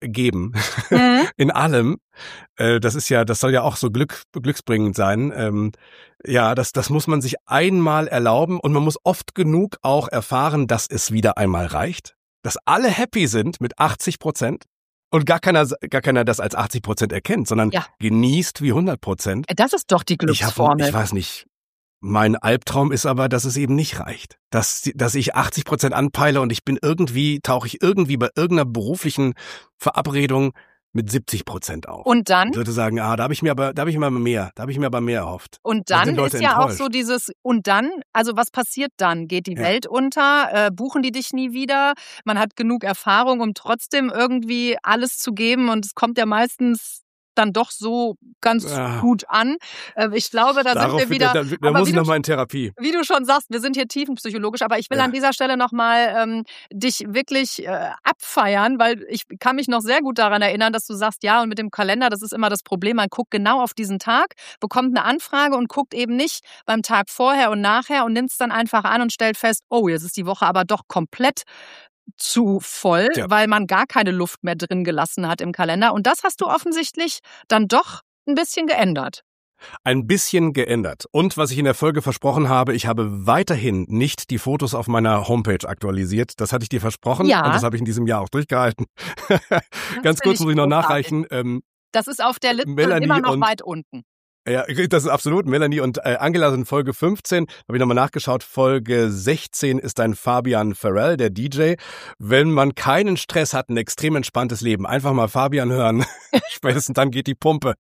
geben. Mhm. In allem. Äh, das ist ja, das soll ja auch so Glück, glücksbringend sein. Ähm, ja, das, das muss man sich einmal erlauben und man muss oft genug auch erfahren, dass es wieder einmal reicht. Dass alle happy sind mit achtzig Prozent und gar keiner, gar keiner das als achtzig Prozent erkennt, sondern Ja. genießt wie hundert Prozent. Das ist doch die Ich habe, Glücksformel. ich weiß nicht. Mein Albtraum ist aber, dass es eben nicht reicht. Dass, dass ich achtzig Prozent anpeile und ich bin irgendwie, tauche ich irgendwie bei irgendeiner beruflichen Verabredung mit siebzig Prozent auf. Und dann? Und würde sagen, ah, da habe ich mir aber, da habe ich mir aber mehr, da habe ich mir aber mehr erhofft. Und Dann dann sind Leute ist ja auch enttäuscht. so dieses, und dann, also was passiert dann? Geht die Ja. Welt unter? Äh, buchen die dich nie wieder? Man hat genug Erfahrung, um trotzdem irgendwie alles zu geben und es kommt ja meistens dann doch so ganz Ah. gut an. Äh, ich glaube, da Darauf sind wir wird- wieder, da, da aber muss wie ich du, nochmal in Therapie. wie du schon sagst, wir sind hier tiefenpsychologisch, aber ich will Ja. an dieser Stelle nochmal ähm, dich wirklich äh, abfeiern, weil ich kann mich noch sehr gut daran erinnern, dass du sagst, ja, und mit dem Kalender, das ist immer das Problem, man guckt genau auf diesen Tag, bekommt eine Anfrage und guckt eben nicht beim Tag vorher und nachher und nimmt es dann einfach an und stellt fest, oh, jetzt ist die Woche aber doch komplett zu voll, Ja. weil man gar keine Luft mehr drin gelassen hat im Kalender. Und das hast du offensichtlich dann doch ein bisschen geändert. Ein bisschen geändert. Und was ich in der Folge versprochen habe, ich habe weiterhin nicht die Fotos auf meiner Homepage aktualisiert. Das hatte ich dir versprochen Ja. und das habe ich in diesem Jahr auch durchgehalten. Ganz finde kurz ich muss ich noch großartig. nachreichen. Ähm, Das ist auf der Liste Melanie immer noch und- weit unten. Ja, das ist absolut. Melanie und äh, Angela sind Folge fünfzehn. Habe ich nochmal nachgeschaut. Folge sechzehn ist ein Fabian Farrell, der D J. Wenn man keinen Stress hat, ein extrem entspanntes Leben, einfach mal Fabian hören. Spätestens dann geht die Pumpe.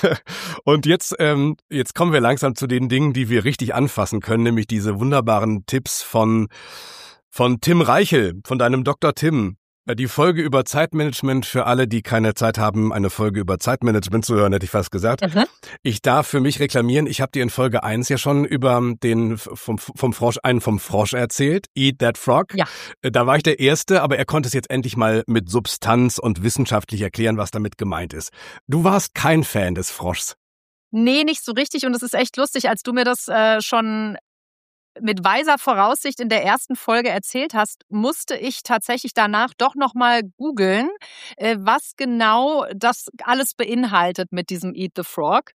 Und jetzt, ähm, jetzt kommen wir langsam zu den Dingen, die wir richtig anfassen können, nämlich diese wunderbaren Tipps von, von Tim Reichel, von deinem Doktor Tim. Die Folge über Zeitmanagement für alle, die keine Zeit haben, eine Folge über Zeitmanagement zu hören, hätte ich fast gesagt. Mhm. Ich darf für mich reklamieren, ich habe dir in Folge eins ja schon über den vom, vom Frosch, einen vom Frosch erzählt, Eat That Frog. Ja. Da war ich der Erste, aber er konnte es jetzt endlich mal mit Substanz und wissenschaftlich erklären, was damit gemeint ist. Du warst kein Fan des Froschs. Nee, nicht so richtig. Und es ist echt lustig, als du mir das äh, schon mit weiser Voraussicht in der ersten Folge erzählt hast, musste ich tatsächlich danach doch nochmal googeln, äh, was genau das alles beinhaltet mit diesem Eat the Frog.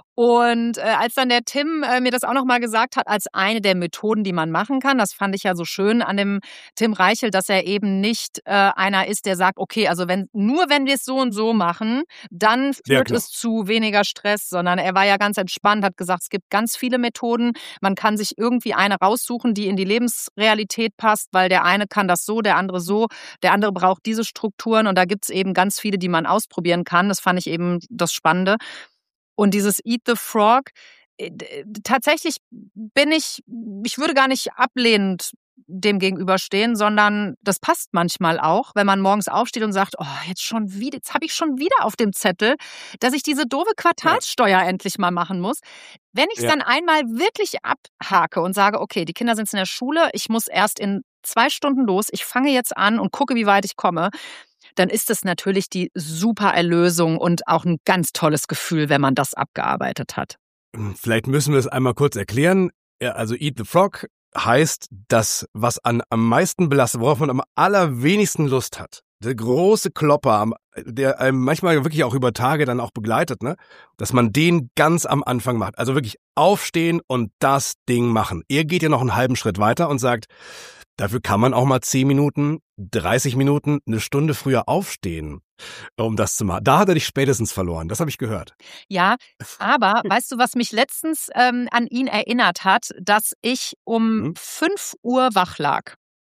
Und äh, als dann der Tim äh, mir das auch nochmal gesagt hat, als eine der Methoden, die man machen kann, das fand ich ja so schön an dem Tim Reichel, dass er eben nicht äh, einer ist, der sagt, okay, also wenn nur wenn wir es so und so machen, dann Ja, führt klar. es zu weniger Stress, sondern er war ja ganz entspannt, hat gesagt, es gibt ganz viele Methoden, man kann sich irgendwie eine raussuchen, die in die Lebensrealität passt, weil der eine kann das so, der andere so, der andere braucht diese Strukturen und da gibt es eben ganz viele, die man ausprobieren kann. Das fand ich eben das Spannende. Und dieses Eat the Frog, äh, tatsächlich bin ich, ich würde gar nicht ablehnend dem gegenüberstehen, sondern das passt manchmal auch, wenn man morgens aufsteht und sagt, oh, jetzt schon wieder, jetzt habe ich schon wieder auf dem Zettel, dass ich diese doofe Quartalssteuer ja. endlich mal machen muss. Wenn ich es Ja. dann einmal wirklich abhake und sage, okay, die Kinder sind in der Schule, ich muss erst in zwei Stunden los, ich fange jetzt an und gucke, wie weit ich komme, dann ist es natürlich die super Erlösung und auch ein ganz tolles Gefühl, wenn man das abgearbeitet hat. Vielleicht müssen wir es einmal kurz erklären. Ja, also Eat the Frog heißt, das, was an, am meisten belastet, worauf man am allerwenigsten Lust hat. Der große Klopper, der einem manchmal wirklich auch über Tage dann auch begleitet, ne? Dass man den ganz am Anfang macht. Also wirklich aufstehen und das Ding machen. Er geht ja noch einen halben Schritt weiter und sagt, dafür kann man auch mal zehn Minuten, dreißig Minuten, eine Stunde früher aufstehen, um das zu machen. Da hat er dich spätestens verloren. Das habe ich gehört. Ja, aber weißt du, was mich letztens ähm, an ihn erinnert hat, dass ich um Mhm. fünf Uhr wach lag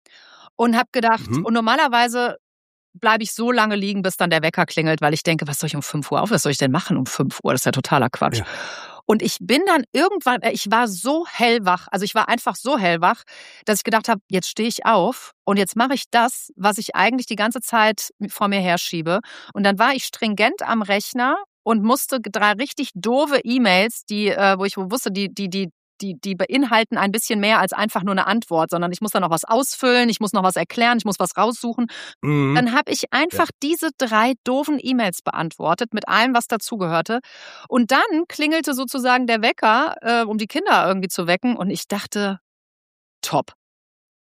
und habe gedacht, Mhm. und normalerweise bleibe ich so lange liegen, bis dann der Wecker klingelt, weil ich denke, was soll ich um fünf Uhr auf? Was soll ich denn machen um fünf Uhr? Das ist ja totaler Quatsch. Ja. Und ich bin dann irgendwann, ich war so hellwach, also ich war einfach so hellwach, dass ich gedacht habe, jetzt stehe ich auf und jetzt mache ich das, was ich eigentlich die ganze Zeit vor mir herschiebe. Und dann war ich stringent am Rechner und musste drei richtig doofe E-Mails, die, äh, wo ich wusste, die, die, die, die, die beinhalten ein bisschen mehr als einfach nur eine Antwort, sondern ich muss da noch was ausfüllen, ich muss noch was erklären, ich muss was raussuchen. Mhm. Dann habe ich einfach ja. diese drei doofen E-Mails beantwortet mit allem, was dazugehörte. Und dann klingelte sozusagen der Wecker, äh, um die Kinder irgendwie zu wecken. Und ich dachte, top.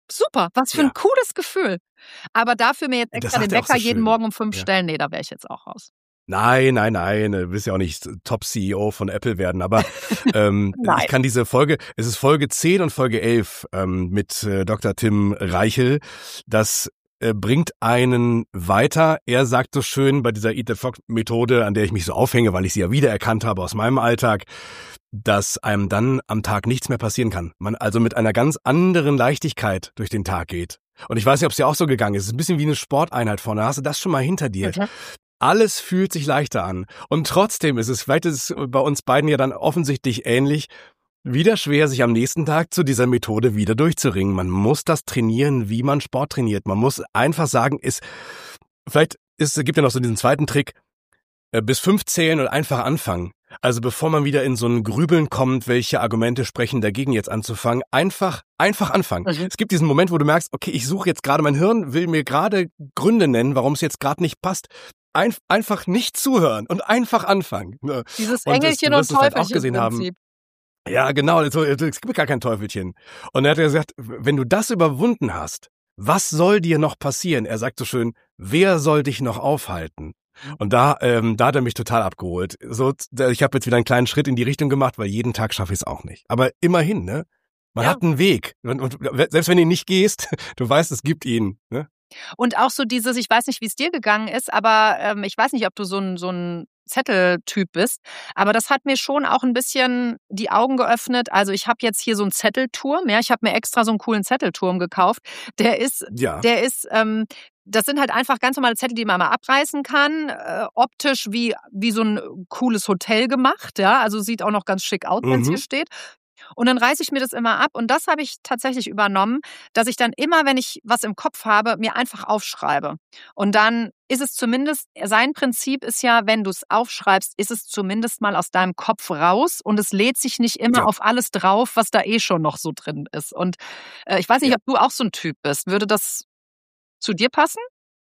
super, was für ein Ja. cooles Gefühl. Aber dafür mir jetzt Das extra den sagt er auch so Wecker jeden schön. Morgen um fünf Ja. stellen, nee, da wäre ich jetzt auch raus. Nein, nein, nein, du willst ja auch nicht Top-C E O von Apple werden, aber ähm, Nein. ich kann diese Folge, es ist Folge zehn und Folge elf ähm, mit äh, Doktor Tim Reichel, das äh, bringt einen weiter. Er sagt so schön bei dieser Eat the Frog Methode, an der ich mich so aufhänge, weil ich sie ja wiedererkannt habe aus meinem Alltag, dass einem dann am Tag nichts mehr passieren kann. Man also mit einer ganz anderen Leichtigkeit durch den Tag geht. Und ich weiß nicht, ob es dir auch so gegangen ist. Es ist ein bisschen wie eine Sporteinheit vorne. Hast du das schon mal hinter dir? Okay. Alles fühlt sich leichter an. Und trotzdem ist es, vielleicht ist es bei uns beiden ja dann offensichtlich ähnlich, wieder schwer, sich am nächsten Tag zu dieser Methode wieder durchzuringen. Man muss das trainieren, wie man Sport trainiert. Man muss einfach sagen, ist, vielleicht ist, es gibt ja noch so diesen zweiten Trick, äh, bis fünf zählen und einfach anfangen. Also bevor man wieder in so ein Grübeln kommt, welche Argumente sprechen dagegen jetzt anzufangen, einfach, einfach anfangen. Mhm. Es gibt diesen Moment, wo du merkst, okay, ich suche jetzt gerade, mein Hirn will mir gerade Gründe nennen, warum es jetzt gerade nicht passt. Ein, einfach nicht zuhören und einfach anfangen. Dieses Und das- Engelchen du und wirst es vielleicht auch Teufelchen gesehen haben. Prinzip. Ja, genau, es es gibt gar kein Teufelchen. Und er hat ja gesagt, wenn du das überwunden hast, was soll dir noch passieren? Er sagt so schön, wer soll dich noch aufhalten? Und da, ähm, da hat er mich total abgeholt. So, ich habe jetzt wieder einen kleinen Schritt in die Richtung gemacht, weil jeden Tag schaffe ich es auch nicht. Aber immerhin, ne? Man Ja. hat einen Weg. Und, und selbst wenn du ihn nicht gehst, du weißt, es gibt ihn. Ne? Und auch so dieses, ich weiß nicht, wie es dir gegangen ist, aber ähm, ich weiß nicht, ob du so ein, so ein Zetteltyp bist, aber das hat mir schon auch ein bisschen die Augen geöffnet. Also ich habe jetzt hier so einen Zettelturm, ja, ich habe mir extra so einen coolen Zettelturm gekauft. Der ist, Ja. der ist, ähm, das sind halt einfach ganz normale Zettel, die man mal abreißen kann, äh, optisch wie wie so ein cooles Hotel gemacht, ja, also sieht auch noch ganz schick aus, wenn es Mhm. hier steht. Und dann reiße ich mir das immer ab und das habe ich tatsächlich übernommen, dass ich dann immer, wenn ich was im Kopf habe, mir einfach aufschreibe. Und dann ist es zumindest, sein Prinzip ist ja, wenn du es aufschreibst, ist es zumindest mal aus deinem Kopf raus und es lädt sich nicht immer Ja. auf alles drauf, was da eh schon noch so drin ist. Und äh, ich weiß nicht, Ja. ob du auch so ein Typ bist. Würde das zu dir passen?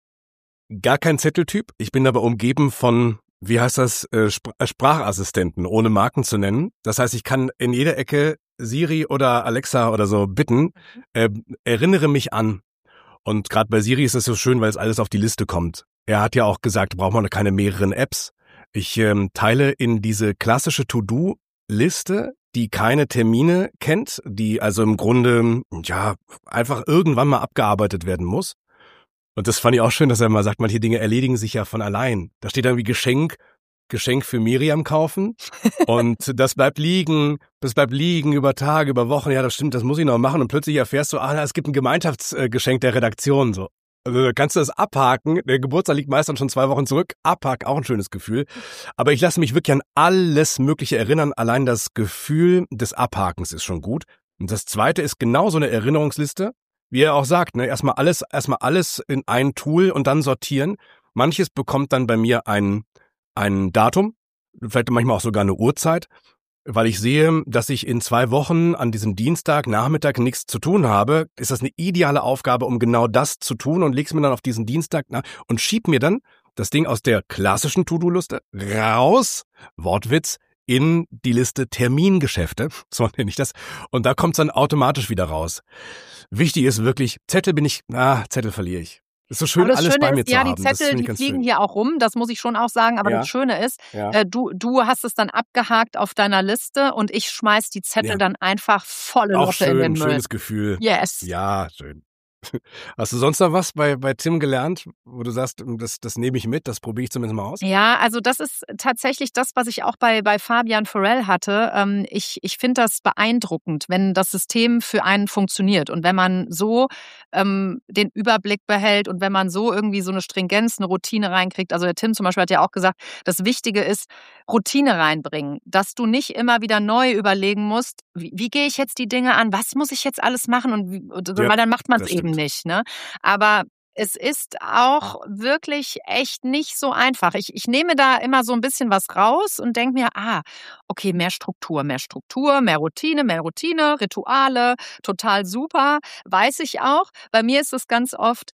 Gar kein Zetteltyp. Ich bin aber umgeben von, wie heißt das, äh, Spr- äh, Sprachassistenten, ohne Marken zu nennen. Das heißt, ich kann in jeder Ecke Siri oder Alexa oder so bitten, äh, erinnere mich an. Und gerade bei Siri ist es so schön, weil es alles auf die Liste kommt. Er hat ja auch gesagt, braucht man keine mehreren Apps. Ich ähm, teile in diese klassische To-Do-Liste, die keine Termine kennt, die also im Grunde, ja, einfach irgendwann mal abgearbeitet werden muss. Und das fand ich auch schön, dass er mal sagt, manche Dinge erledigen sich ja von allein. Da steht dann wie Geschenk, Geschenk für Miriam kaufen. Und das bleibt liegen, das bleibt liegen über Tage, über Wochen. Ja, das stimmt, das muss ich noch machen. Und plötzlich erfährst du, ah, es gibt ein Gemeinschaftsgeschenk der Redaktion. So. Also da kannst du das abhaken. Der Geburtstag liegt meist dann schon zwei Wochen zurück. Abhaken, auch ein schönes Gefühl. Aber ich lasse mich wirklich an alles Mögliche erinnern. Allein das Gefühl des Abhakens ist schon gut. Und das Zweite ist genau so eine Erinnerungsliste. Wie er auch sagt, ne, erstmal alles, erstmal alles in ein Tool und dann sortieren. Manches bekommt dann bei mir ein, ein Datum, vielleicht manchmal auch sogar eine Uhrzeit, weil ich sehe, dass ich in zwei Wochen an diesem Dienstag Nachmittag nichts zu tun habe. Ist das eine ideale Aufgabe, um genau das zu tun und leg's mir dann auf diesen Dienstag nach und schieb mir dann das Ding aus der klassischen To-Do-Liste raus, Wortwitz, in die Liste Termingeschäfte, so nenne ich das. Und da kommt's dann automatisch wieder raus. Wichtig ist wirklich, Zettel bin ich, ah, Zettel verliere ich. Ist so schön, Aber das alles Schöne bei mir ist, zu ja, haben. die Das Zettel, finde ich die ganz fliegen schön. hier auch rum, das muss ich schon auch sagen. Aber Ja. das Schöne ist, Ja. äh, du, du hast es dann abgehakt auf deiner Liste und ich schmeiß die Zettel Ja. dann einfach volle Auch Lotte in den schön, Müll. schönes Gefühl. Yes. Ja, schön. Hast du sonst noch was bei, bei Tim gelernt, wo du sagst, das, das nehme ich mit, das probiere ich zumindest mal aus? Ja, also das ist tatsächlich das, was ich auch bei, bei Fabian Forell hatte. Ähm, ich ich finde das beeindruckend, wenn das System für einen funktioniert und wenn man so ähm, den Überblick behält und wenn man so irgendwie so eine Stringenz, eine Routine reinkriegt. Also der Tim zum Beispiel hat ja auch gesagt, das Wichtige ist, Routine reinbringen, dass du nicht immer wieder neu überlegen musst, wie, wie gehe ich jetzt die Dinge an, was muss ich jetzt alles machen und wie, Ja, weil dann macht man es das eben stimmt. nicht. Ne? Aber es ist auch wirklich echt nicht so einfach. Ich, ich nehme da immer so ein bisschen was raus und denke mir, ah, okay, mehr Struktur, mehr Struktur, mehr Routine, mehr Routine, Rituale, total super, weiß ich auch. Bei mir ist es ganz oft,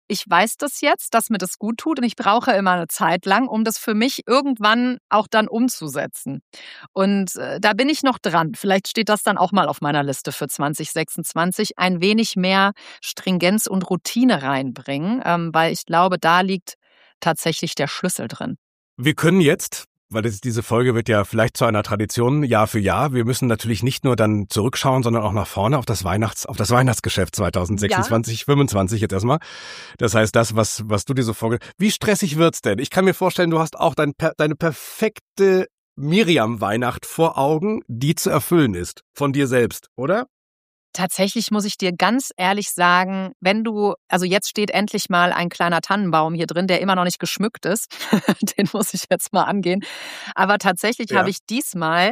ich weiß das jetzt, dass mir das gut tut und ich brauche immer eine Zeit lang, um das für mich irgendwann auch dann umzusetzen. Und äh, da bin ich noch dran. Vielleicht steht das dann auch mal auf meiner Liste für zwanzig sechsundzwanzig. Ein wenig mehr Stringenz und Routine reinbringen, ähm, weil ich glaube, da liegt tatsächlich der Schlüssel drin. Wir können jetzt, weil das, diese Folge wird ja vielleicht zu einer Tradition Jahr für Jahr. Wir müssen natürlich nicht nur dann zurückschauen, sondern auch nach vorne auf das Weihnachts, auf das Weihnachtsgeschäft zwanzig sechsundzwanzig, ja. fünfundzwanzig jetzt erstmal. Das heißt, das, was, was du dir so vorgestellt hast. Wie stressig wird's denn? Ich kann mir vorstellen, du hast auch dein, deine perfekte Miriam-Weihnacht vor Augen, die zu erfüllen ist. Von dir selbst, oder? Tatsächlich muss ich dir ganz ehrlich sagen, wenn du, also jetzt steht endlich mal ein kleiner Tannenbaum hier drin, der immer noch nicht geschmückt ist. Den muss ich jetzt mal angehen. Aber tatsächlich ja. habe ich diesmal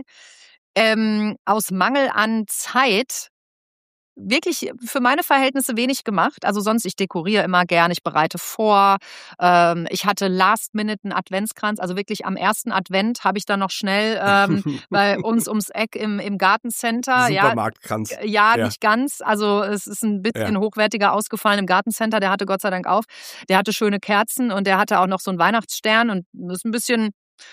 ähm, aus Mangel an Zeit wirklich für meine Verhältnisse wenig gemacht. Also sonst, ich dekoriere immer gern, ich bereite vor. Ähm, ich hatte last minute einen Adventskranz, also wirklich am ersten Advent habe ich dann noch schnell ähm, bei uns ums Eck im, im Gartencenter. Supermarktkranz. Ja, ja, ja, nicht ganz. Also es ist ein bisschen ja. hochwertiger ausgefallen im Gartencenter. Der hatte Gott sei Dank auf. Der hatte schöne Kerzen und der hatte auch noch so einen Weihnachtsstern und das ist ein bisschen...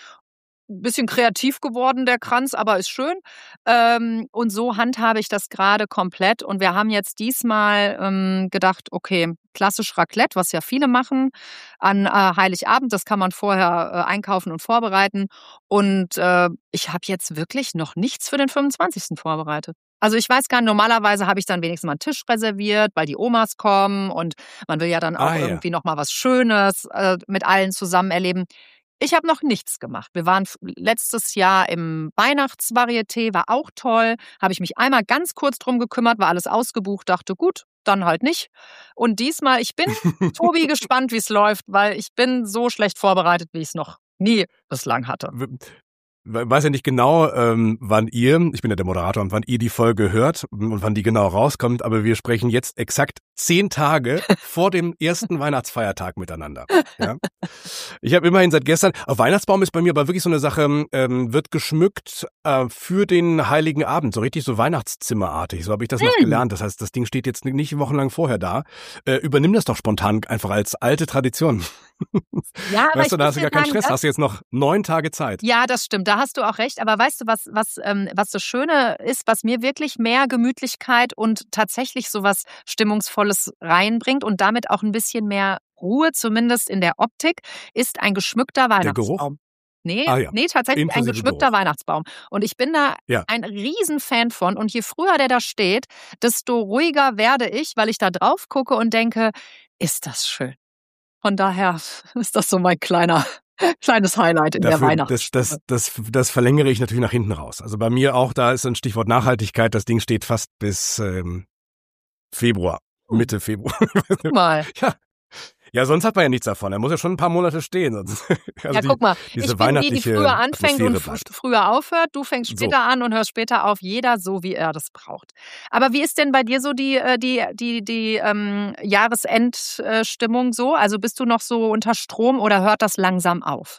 bisschen kreativ geworden, der Kranz, aber ist schön. Ähm, und so handhabe ich das gerade komplett. Und wir haben jetzt diesmal ähm, gedacht, okay, klassisch Raclette, was ja viele machen, an äh, Heiligabend. Das kann man vorher äh, einkaufen und vorbereiten. Und äh, ich habe jetzt wirklich noch nichts für den fünfundzwanzigsten vorbereitet. Also ich weiß gar nicht, normalerweise habe ich dann wenigstens mal einen Tisch reserviert, weil die Omas kommen und man will ja dann auch ah, ja. irgendwie noch mal was Schönes äh, mit allen zusammen erleben. Ich habe noch nichts gemacht. Wir waren letztes Jahr im Weihnachtsvarieté, war auch toll. Habe ich mich einmal ganz kurz drum gekümmert, war alles ausgebucht, dachte gut, dann halt nicht. Und diesmal, ich bin, Tobi, gespannt, wie es läuft, weil ich bin so schlecht vorbereitet, wie ich es noch nie bislang hatte. Weiß ja nicht genau, ähm, wann ihr, ich bin ja der Moderator, wann ihr die Folge hört und wann die genau rauskommt, aber wir sprechen jetzt exakt zehn Tage vor dem ersten Weihnachtsfeiertag miteinander. Ja? Ich habe immerhin seit gestern, auf Weihnachtsbaum ist bei mir aber wirklich so eine Sache, ähm, wird geschmückt äh, für den Heiligen Abend, so richtig so Weihnachtszimmerartig, so habe ich das hm. noch gelernt. Das heißt, das Ding steht jetzt nicht wochenlang vorher da. Äh, übernimm das doch spontan einfach als alte Tradition. Ja, aber weißt du, da hast du gar keinen sagen, Stress, hast du jetzt noch neun Tage Zeit. Ja, das stimmt, da hast du auch recht. Aber weißt du, was, was, ähm, was das Schöne ist, was mir wirklich mehr Gemütlichkeit und tatsächlich sowas Stimmungsvolles reinbringt und damit auch ein bisschen mehr Ruhe, zumindest in der Optik, ist ein geschmückter Weihnachtsbaum. Der Geruch? Nee, ah, ja. nee, tatsächlich Inklusive ein geschmückter Geruch. Weihnachtsbaum. Und ich bin da ja. ein Riesenfan von. Und je früher der da steht, desto ruhiger werde ich, weil ich da drauf gucke und denke, ist das schön. Von daher ist das so mein kleiner, kleines Highlight in Dafür, der Weihnachtszeit. Das, das, das, das verlängere ich natürlich nach hinten raus. Also bei mir auch, da ist ein Stichwort Nachhaltigkeit. Das Ding steht fast bis ähm, Februar, Mitte Februar. Mal. Ja. Ja, sonst hat man ja nichts davon. Er muss ja schon ein paar Monate stehen. Sonst, also ja, die, guck mal, diese ich bin die, die früher anfängt und bleibt. früher aufhört. Du fängst später so. an und hörst später auf. Jeder so, wie er das braucht. Aber wie ist denn bei dir so die, die, die, die ähm, Jahresendstimmung so? Also bist du noch so unter Strom oder hört das langsam auf?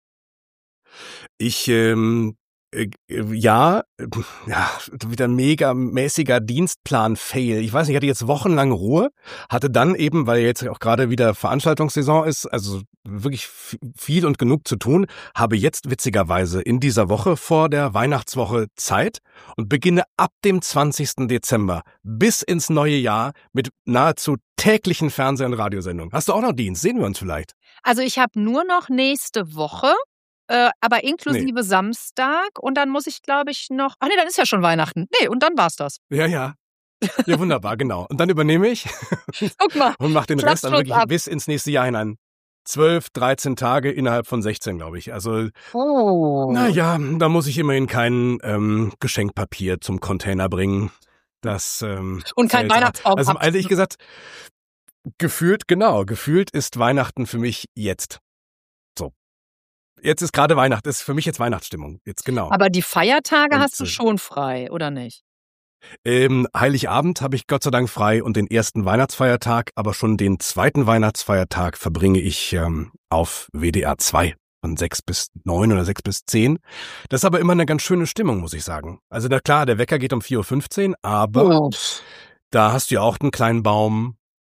Ich, ähm, äh, ja, äh, ja, wieder ein mega mäßiger Dienstplan-Fail. Ich weiß nicht, ich hatte jetzt wochenlang Ruhe, hatte dann eben, weil jetzt auch gerade wieder Veranstaltungssaison ist, also wirklich viel und genug zu tun, habe jetzt witzigerweise in dieser Woche vor der Weihnachtswoche Zeit und beginne ab dem zwanzigsten Dezember bis ins neue Jahr mit nahezu täglichen Fernseh- und Radiosendungen. Hast du auch noch Dienst? Sehen wir uns vielleicht? Also ich habe nur noch nächste Woche. Äh, aber inklusive nee. Samstag und dann muss ich, glaube ich, noch... Ach nee, dann ist ja schon Weihnachten. Nee, und dann war's das. Ja, ja. Ja, wunderbar, genau. Und dann übernehme ich Guck mal, und mache den Rest dann wirklich ab. bis ins nächste Jahr hinein. Zwölf, dreizehn Tage innerhalb von sechzehn, glaube ich. Also, oh. naja, da muss ich immerhin kein ähm, Geschenkpapier zum Container bringen. Das ähm, Und kein Weihnachtsbaum. Also ehrlich gesagt, gefühlt, genau, gefühlt ist Weihnachten für mich jetzt. So. Jetzt ist gerade Weihnachten, ist für mich jetzt Weihnachtsstimmung, jetzt genau. Aber die Feiertage und, hast du schon frei, oder nicht? Ähm, Heiligabend habe ich Gott sei Dank frei und den ersten Weihnachtsfeiertag, aber schon den zweiten Weihnachtsfeiertag verbringe ich ähm, auf W D R zwei von sechs bis neun oder sechs bis zehn. Das ist aber immer eine ganz schöne Stimmung, muss ich sagen. Also na klar, der Wecker geht um vier Uhr fünfzehn, aber oh. da hast du ja auch einen kleinen Baum.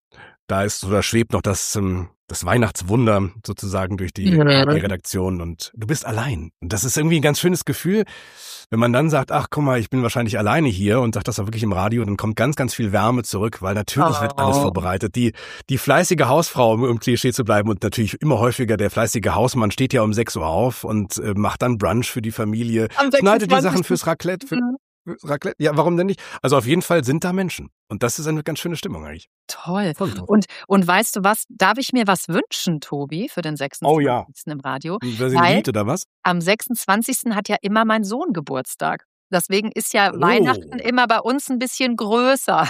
Da ist oder schwebt noch das, das Weihnachtswunder sozusagen durch die, Ja. die Redaktion und du bist allein. Und das ist irgendwie ein ganz schönes Gefühl, wenn man dann sagt, ach guck mal, ich bin wahrscheinlich alleine hier und sagt das auch wirklich im Radio, dann kommt ganz, ganz viel Wärme zurück, weil natürlich Oh. wird alles vorbereitet. Die, die fleißige Hausfrau, um im Klischee zu bleiben und natürlich immer häufiger der fleißige Hausmann steht ja um sechs Uhr auf und äh, macht dann Brunch für die Familie, Am schneidet die sechsundzwanzigsten Sachen fürs Raclette, für, Mhm. fürs Raclette. Ja, warum denn nicht? Also auf jeden Fall sind da Menschen. Und das ist eine ganz schöne Stimmung eigentlich. Toll. Voll drauf. Und, und weißt du was, darf ich mir was wünschen, Tobi, für den Oh sechsundzwanzigsten ja. im Radio? Wer sie ein Weil Lied oder was? am sechsundzwanzigsten hat ja immer mein Sohn Geburtstag. Deswegen ist ja Oh. Weihnachten immer bei uns ein bisschen größer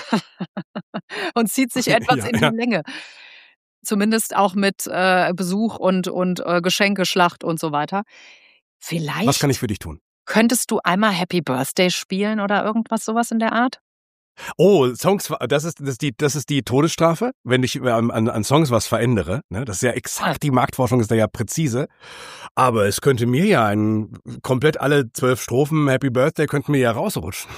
und zieht sich etwas Ja, in ja. die Länge. Zumindest auch mit äh, Besuch und, und äh, Geschenkeschlacht und so weiter. Was Vielleicht kann ich für dich tun? könntest du einmal Happy Birthday spielen oder irgendwas sowas in der Art? Oh, Songs, das ist, das ist die, das ist die Todesstrafe, wenn ich an, an an Songs was verändere. Ne? Das ist ja exakt, die Marktforschung ist da ja präzise. Aber es könnte mir ja ein, komplett alle zwölf Strophen Happy Birthday könnten mir ja rausrutschen.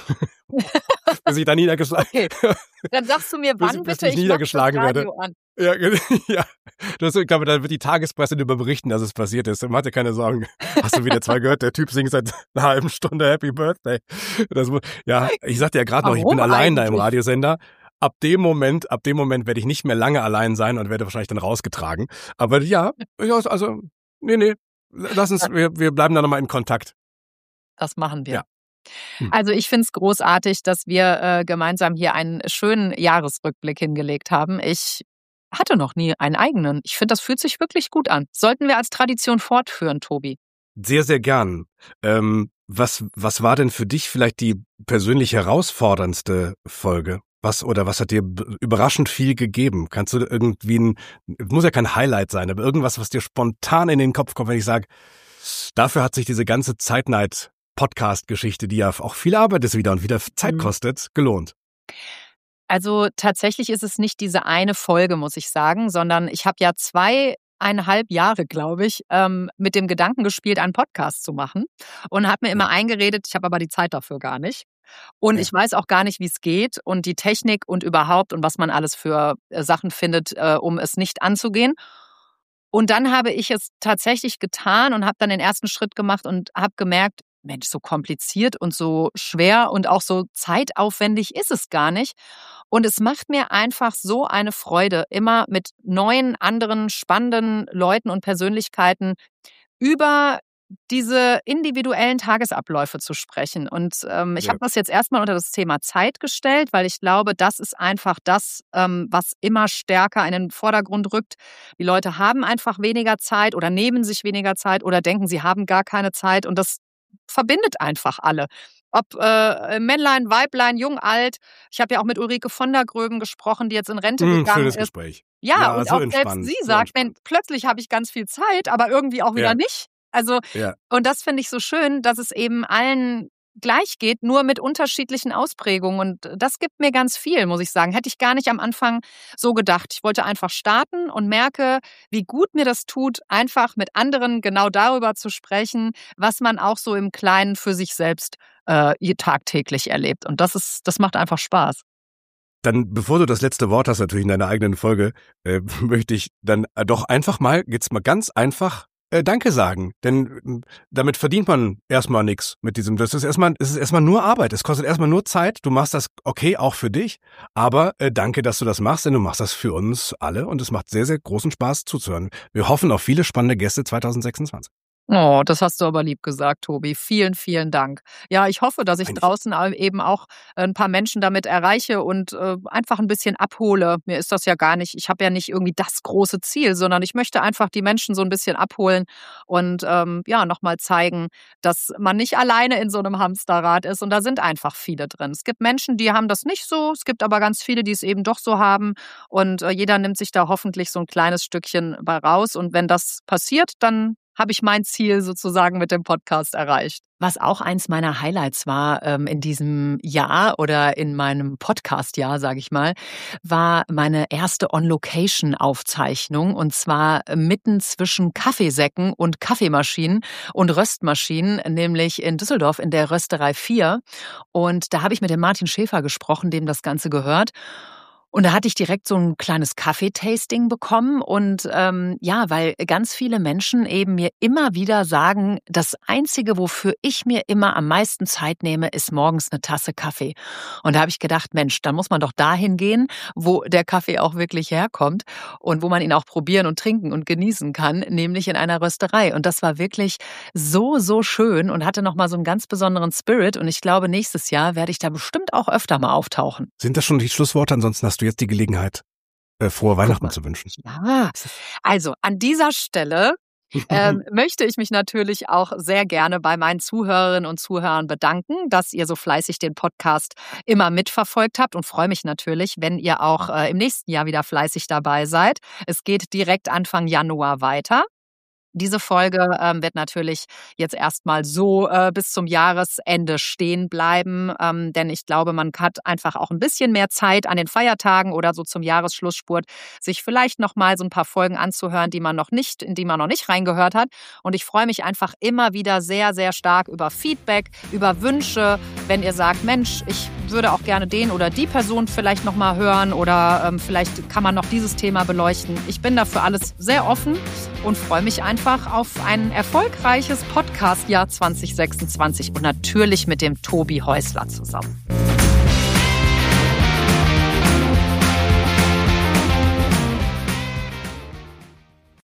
Bis ich da niedergeschlagen, Okay, dann sagst du mir, bis, wann bis bitte ich ich mach das niedergeschlagen werde. Radio an. Ja, ja. Das, ich glaube, da wird die Tagespresse darüber berichten, dass es passiert ist. Mach dir keine Sorgen. Hast du wieder zwei gehört? Der Typ singt seit einer halben Stunde Happy Birthday. Das, mu- ja, ich sagte ja gerade noch, ich bin Warum allein da im eigentlich? Radiosender. Ab dem Moment, ab dem Moment werde ich nicht mehr lange allein sein und werde wahrscheinlich dann rausgetragen. Aber ja, ja, also, nee, nee. Lass uns, wir, wir bleiben da nochmal in Kontakt. Das machen wir. Ja. Hm. Also ich finde es großartig, dass wir äh, gemeinsam hier einen schönen Jahresrückblick hingelegt haben. Ich hatte noch nie einen eigenen. Ich finde, das fühlt sich wirklich gut an. Sollten wir als Tradition fortführen, Tobi? Sehr, sehr gern. Ähm, was, was war denn für dich vielleicht die persönlich herausforderndste Folge? Was oder was hat dir b- überraschend viel gegeben? Kannst du irgendwie ein, muss ja kein Highlight sein, aber irgendwas, was dir spontan in den Kopf kommt, wenn ich sage, dafür hat sich diese ganze Zeitnight-Podcast-Geschichte, die ja auch viel Arbeit ist wieder und wieder Zeit Mhm. kostet, gelohnt. Also tatsächlich ist es nicht diese eine Folge, muss ich sagen, sondern ich habe ja zweieinhalb Jahre, glaube ich, ähm, mit dem Gedanken gespielt, einen Podcast zu machen und habe mir immer eingeredet, ich habe aber die Zeit dafür gar nicht. Und Ja. ich weiß auch gar nicht, wie es geht und die Technik und überhaupt und was man alles für äh, Sachen findet, äh, um es nicht anzugehen. Und dann habe ich es tatsächlich getan und habe dann den ersten Schritt gemacht und habe gemerkt, Mensch, so kompliziert und so schwer und auch so zeitaufwendig ist es gar nicht. Und es macht mir einfach so eine Freude, immer mit neuen, anderen, spannenden Leuten und Persönlichkeiten über diese individuellen Tagesabläufe zu sprechen. Und ähm, ich Ja. habe das jetzt erstmal unter das Thema Zeit gestellt, weil ich glaube, das ist einfach das, ähm, was immer stärker in den Vordergrund rückt. Die Leute haben einfach weniger Zeit oder nehmen sich weniger Zeit oder denken, sie haben gar keine Zeit. Und das verbindet einfach alle. Ob äh, Männlein, Weiblein, jung, alt. Ich habe ja auch mit Ulrike von der Gröben gesprochen, die jetzt in Rente Hm, gegangen schönes ist. Gespräch. Ja, Ja, und so auch selbst entspannt, sie so sagt, wenn entspannt. plötzlich habe ich ganz viel Zeit, aber irgendwie auch wieder Ja. nicht. Also, Ja. und das finde ich so schön, dass es eben allen gleich geht, nur mit unterschiedlichen Ausprägungen. Und das gibt mir ganz viel, muss ich sagen. Hätte ich gar nicht am Anfang so gedacht. Ich wollte einfach starten und merke, wie gut mir das tut, einfach mit anderen genau darüber zu sprechen, was man auch so im Kleinen für sich selbst äh, tagtäglich erlebt. Und das ist, das macht einfach Spaß. Dann, bevor du das letzte Wort hast, natürlich in deiner eigenen Folge, äh, möchte ich dann äh, doch einfach mal, jetzt mal ganz einfach, äh, Danke sagen. Denn äh, damit verdient man erstmal nichts mit diesem. Das ist erstmal, es ist erstmal nur Arbeit. Es kostet erstmal nur Zeit. Du machst das okay, auch für dich. Aber äh, danke, dass du das machst, denn du machst das für uns alle und es macht sehr, sehr großen Spaß zuzuhören. Wir hoffen auf viele spannende Gäste zwanzig sechsundzwanzig. Oh, das hast du aber lieb gesagt, Tobi. Vielen, vielen Dank. Ja, ich hoffe, dass ich Eigentlich. draußen au- eben auch ein paar Menschen damit erreiche und äh, einfach ein bisschen abhole. Mir ist das ja gar nicht, ich habe ja nicht irgendwie das große Ziel, sondern ich möchte einfach die Menschen so ein bisschen abholen und ähm, ja, nochmal zeigen, dass man nicht alleine in so einem Hamsterrad ist und da sind einfach viele drin. Es gibt Menschen, die haben das nicht so, es gibt aber ganz viele, die es eben doch so haben und äh, jeder nimmt sich da hoffentlich so ein kleines Stückchen bei raus und wenn das passiert, dann habe ich mein Ziel sozusagen mit dem Podcast erreicht. Was auch eins meiner Highlights war ähm, in diesem Jahr oder in meinem Podcast-Jahr, sage ich mal, war meine erste On-Location-Aufzeichnung und zwar mitten zwischen Kaffeesäcken und Kaffeemaschinen und Röstmaschinen, nämlich in Düsseldorf in der Rösterei vier. Und da habe ich mit dem Martin Schäfer gesprochen, dem das Ganze gehört. Und da hatte ich direkt so ein kleines Kaffeetasting bekommen und ähm, ja, weil ganz viele Menschen eben mir immer wieder sagen, das Einzige, wofür ich mir immer am meisten Zeit nehme, ist morgens eine Tasse Kaffee. Und da habe ich gedacht, Mensch, dann muss man doch dahin gehen, wo der Kaffee auch wirklich herkommt und wo man ihn auch probieren und trinken und genießen kann, nämlich in einer Rösterei. Und das war wirklich so, so schön und hatte nochmal so einen ganz besonderen Spirit. Und ich glaube, nächstes Jahr werde ich da bestimmt auch öfter mal auftauchen. Sind das schon die Schlussworte? Ansonsten hast du jetzt die Gelegenheit, äh, frohe Weihnachten zu wünschen. Ja, also an dieser Stelle ähm, möchte ich mich natürlich auch sehr gerne bei meinen Zuhörerinnen und Zuhörern bedanken, dass ihr so fleißig den Podcast immer mitverfolgt habt und freue mich natürlich, wenn ihr auch äh, im nächsten Jahr wieder fleißig dabei seid. Es geht direkt Anfang Januar weiter. Diese Folge ähm, wird natürlich jetzt erstmal so äh, bis zum Jahresende stehen bleiben, ähm, denn ich glaube, man hat einfach auch ein bisschen mehr Zeit an den Feiertagen oder so zum Jahresschlussspurt, sich vielleicht noch mal so ein paar Folgen anzuhören, die man noch nicht, in die man noch nicht reingehört hat. Und ich freue mich einfach immer wieder sehr, sehr stark über Feedback, über Wünsche, wenn ihr sagt, Mensch, ich würde auch gerne den oder die Person vielleicht noch mal hören oder ähm, vielleicht kann man noch dieses Thema beleuchten. Ich bin dafür alles sehr offen und freue mich einfach auf ein erfolgreiches Podcast-Jahr zwanzig sechsundzwanzig und natürlich mit dem Tobi Häusler zusammen.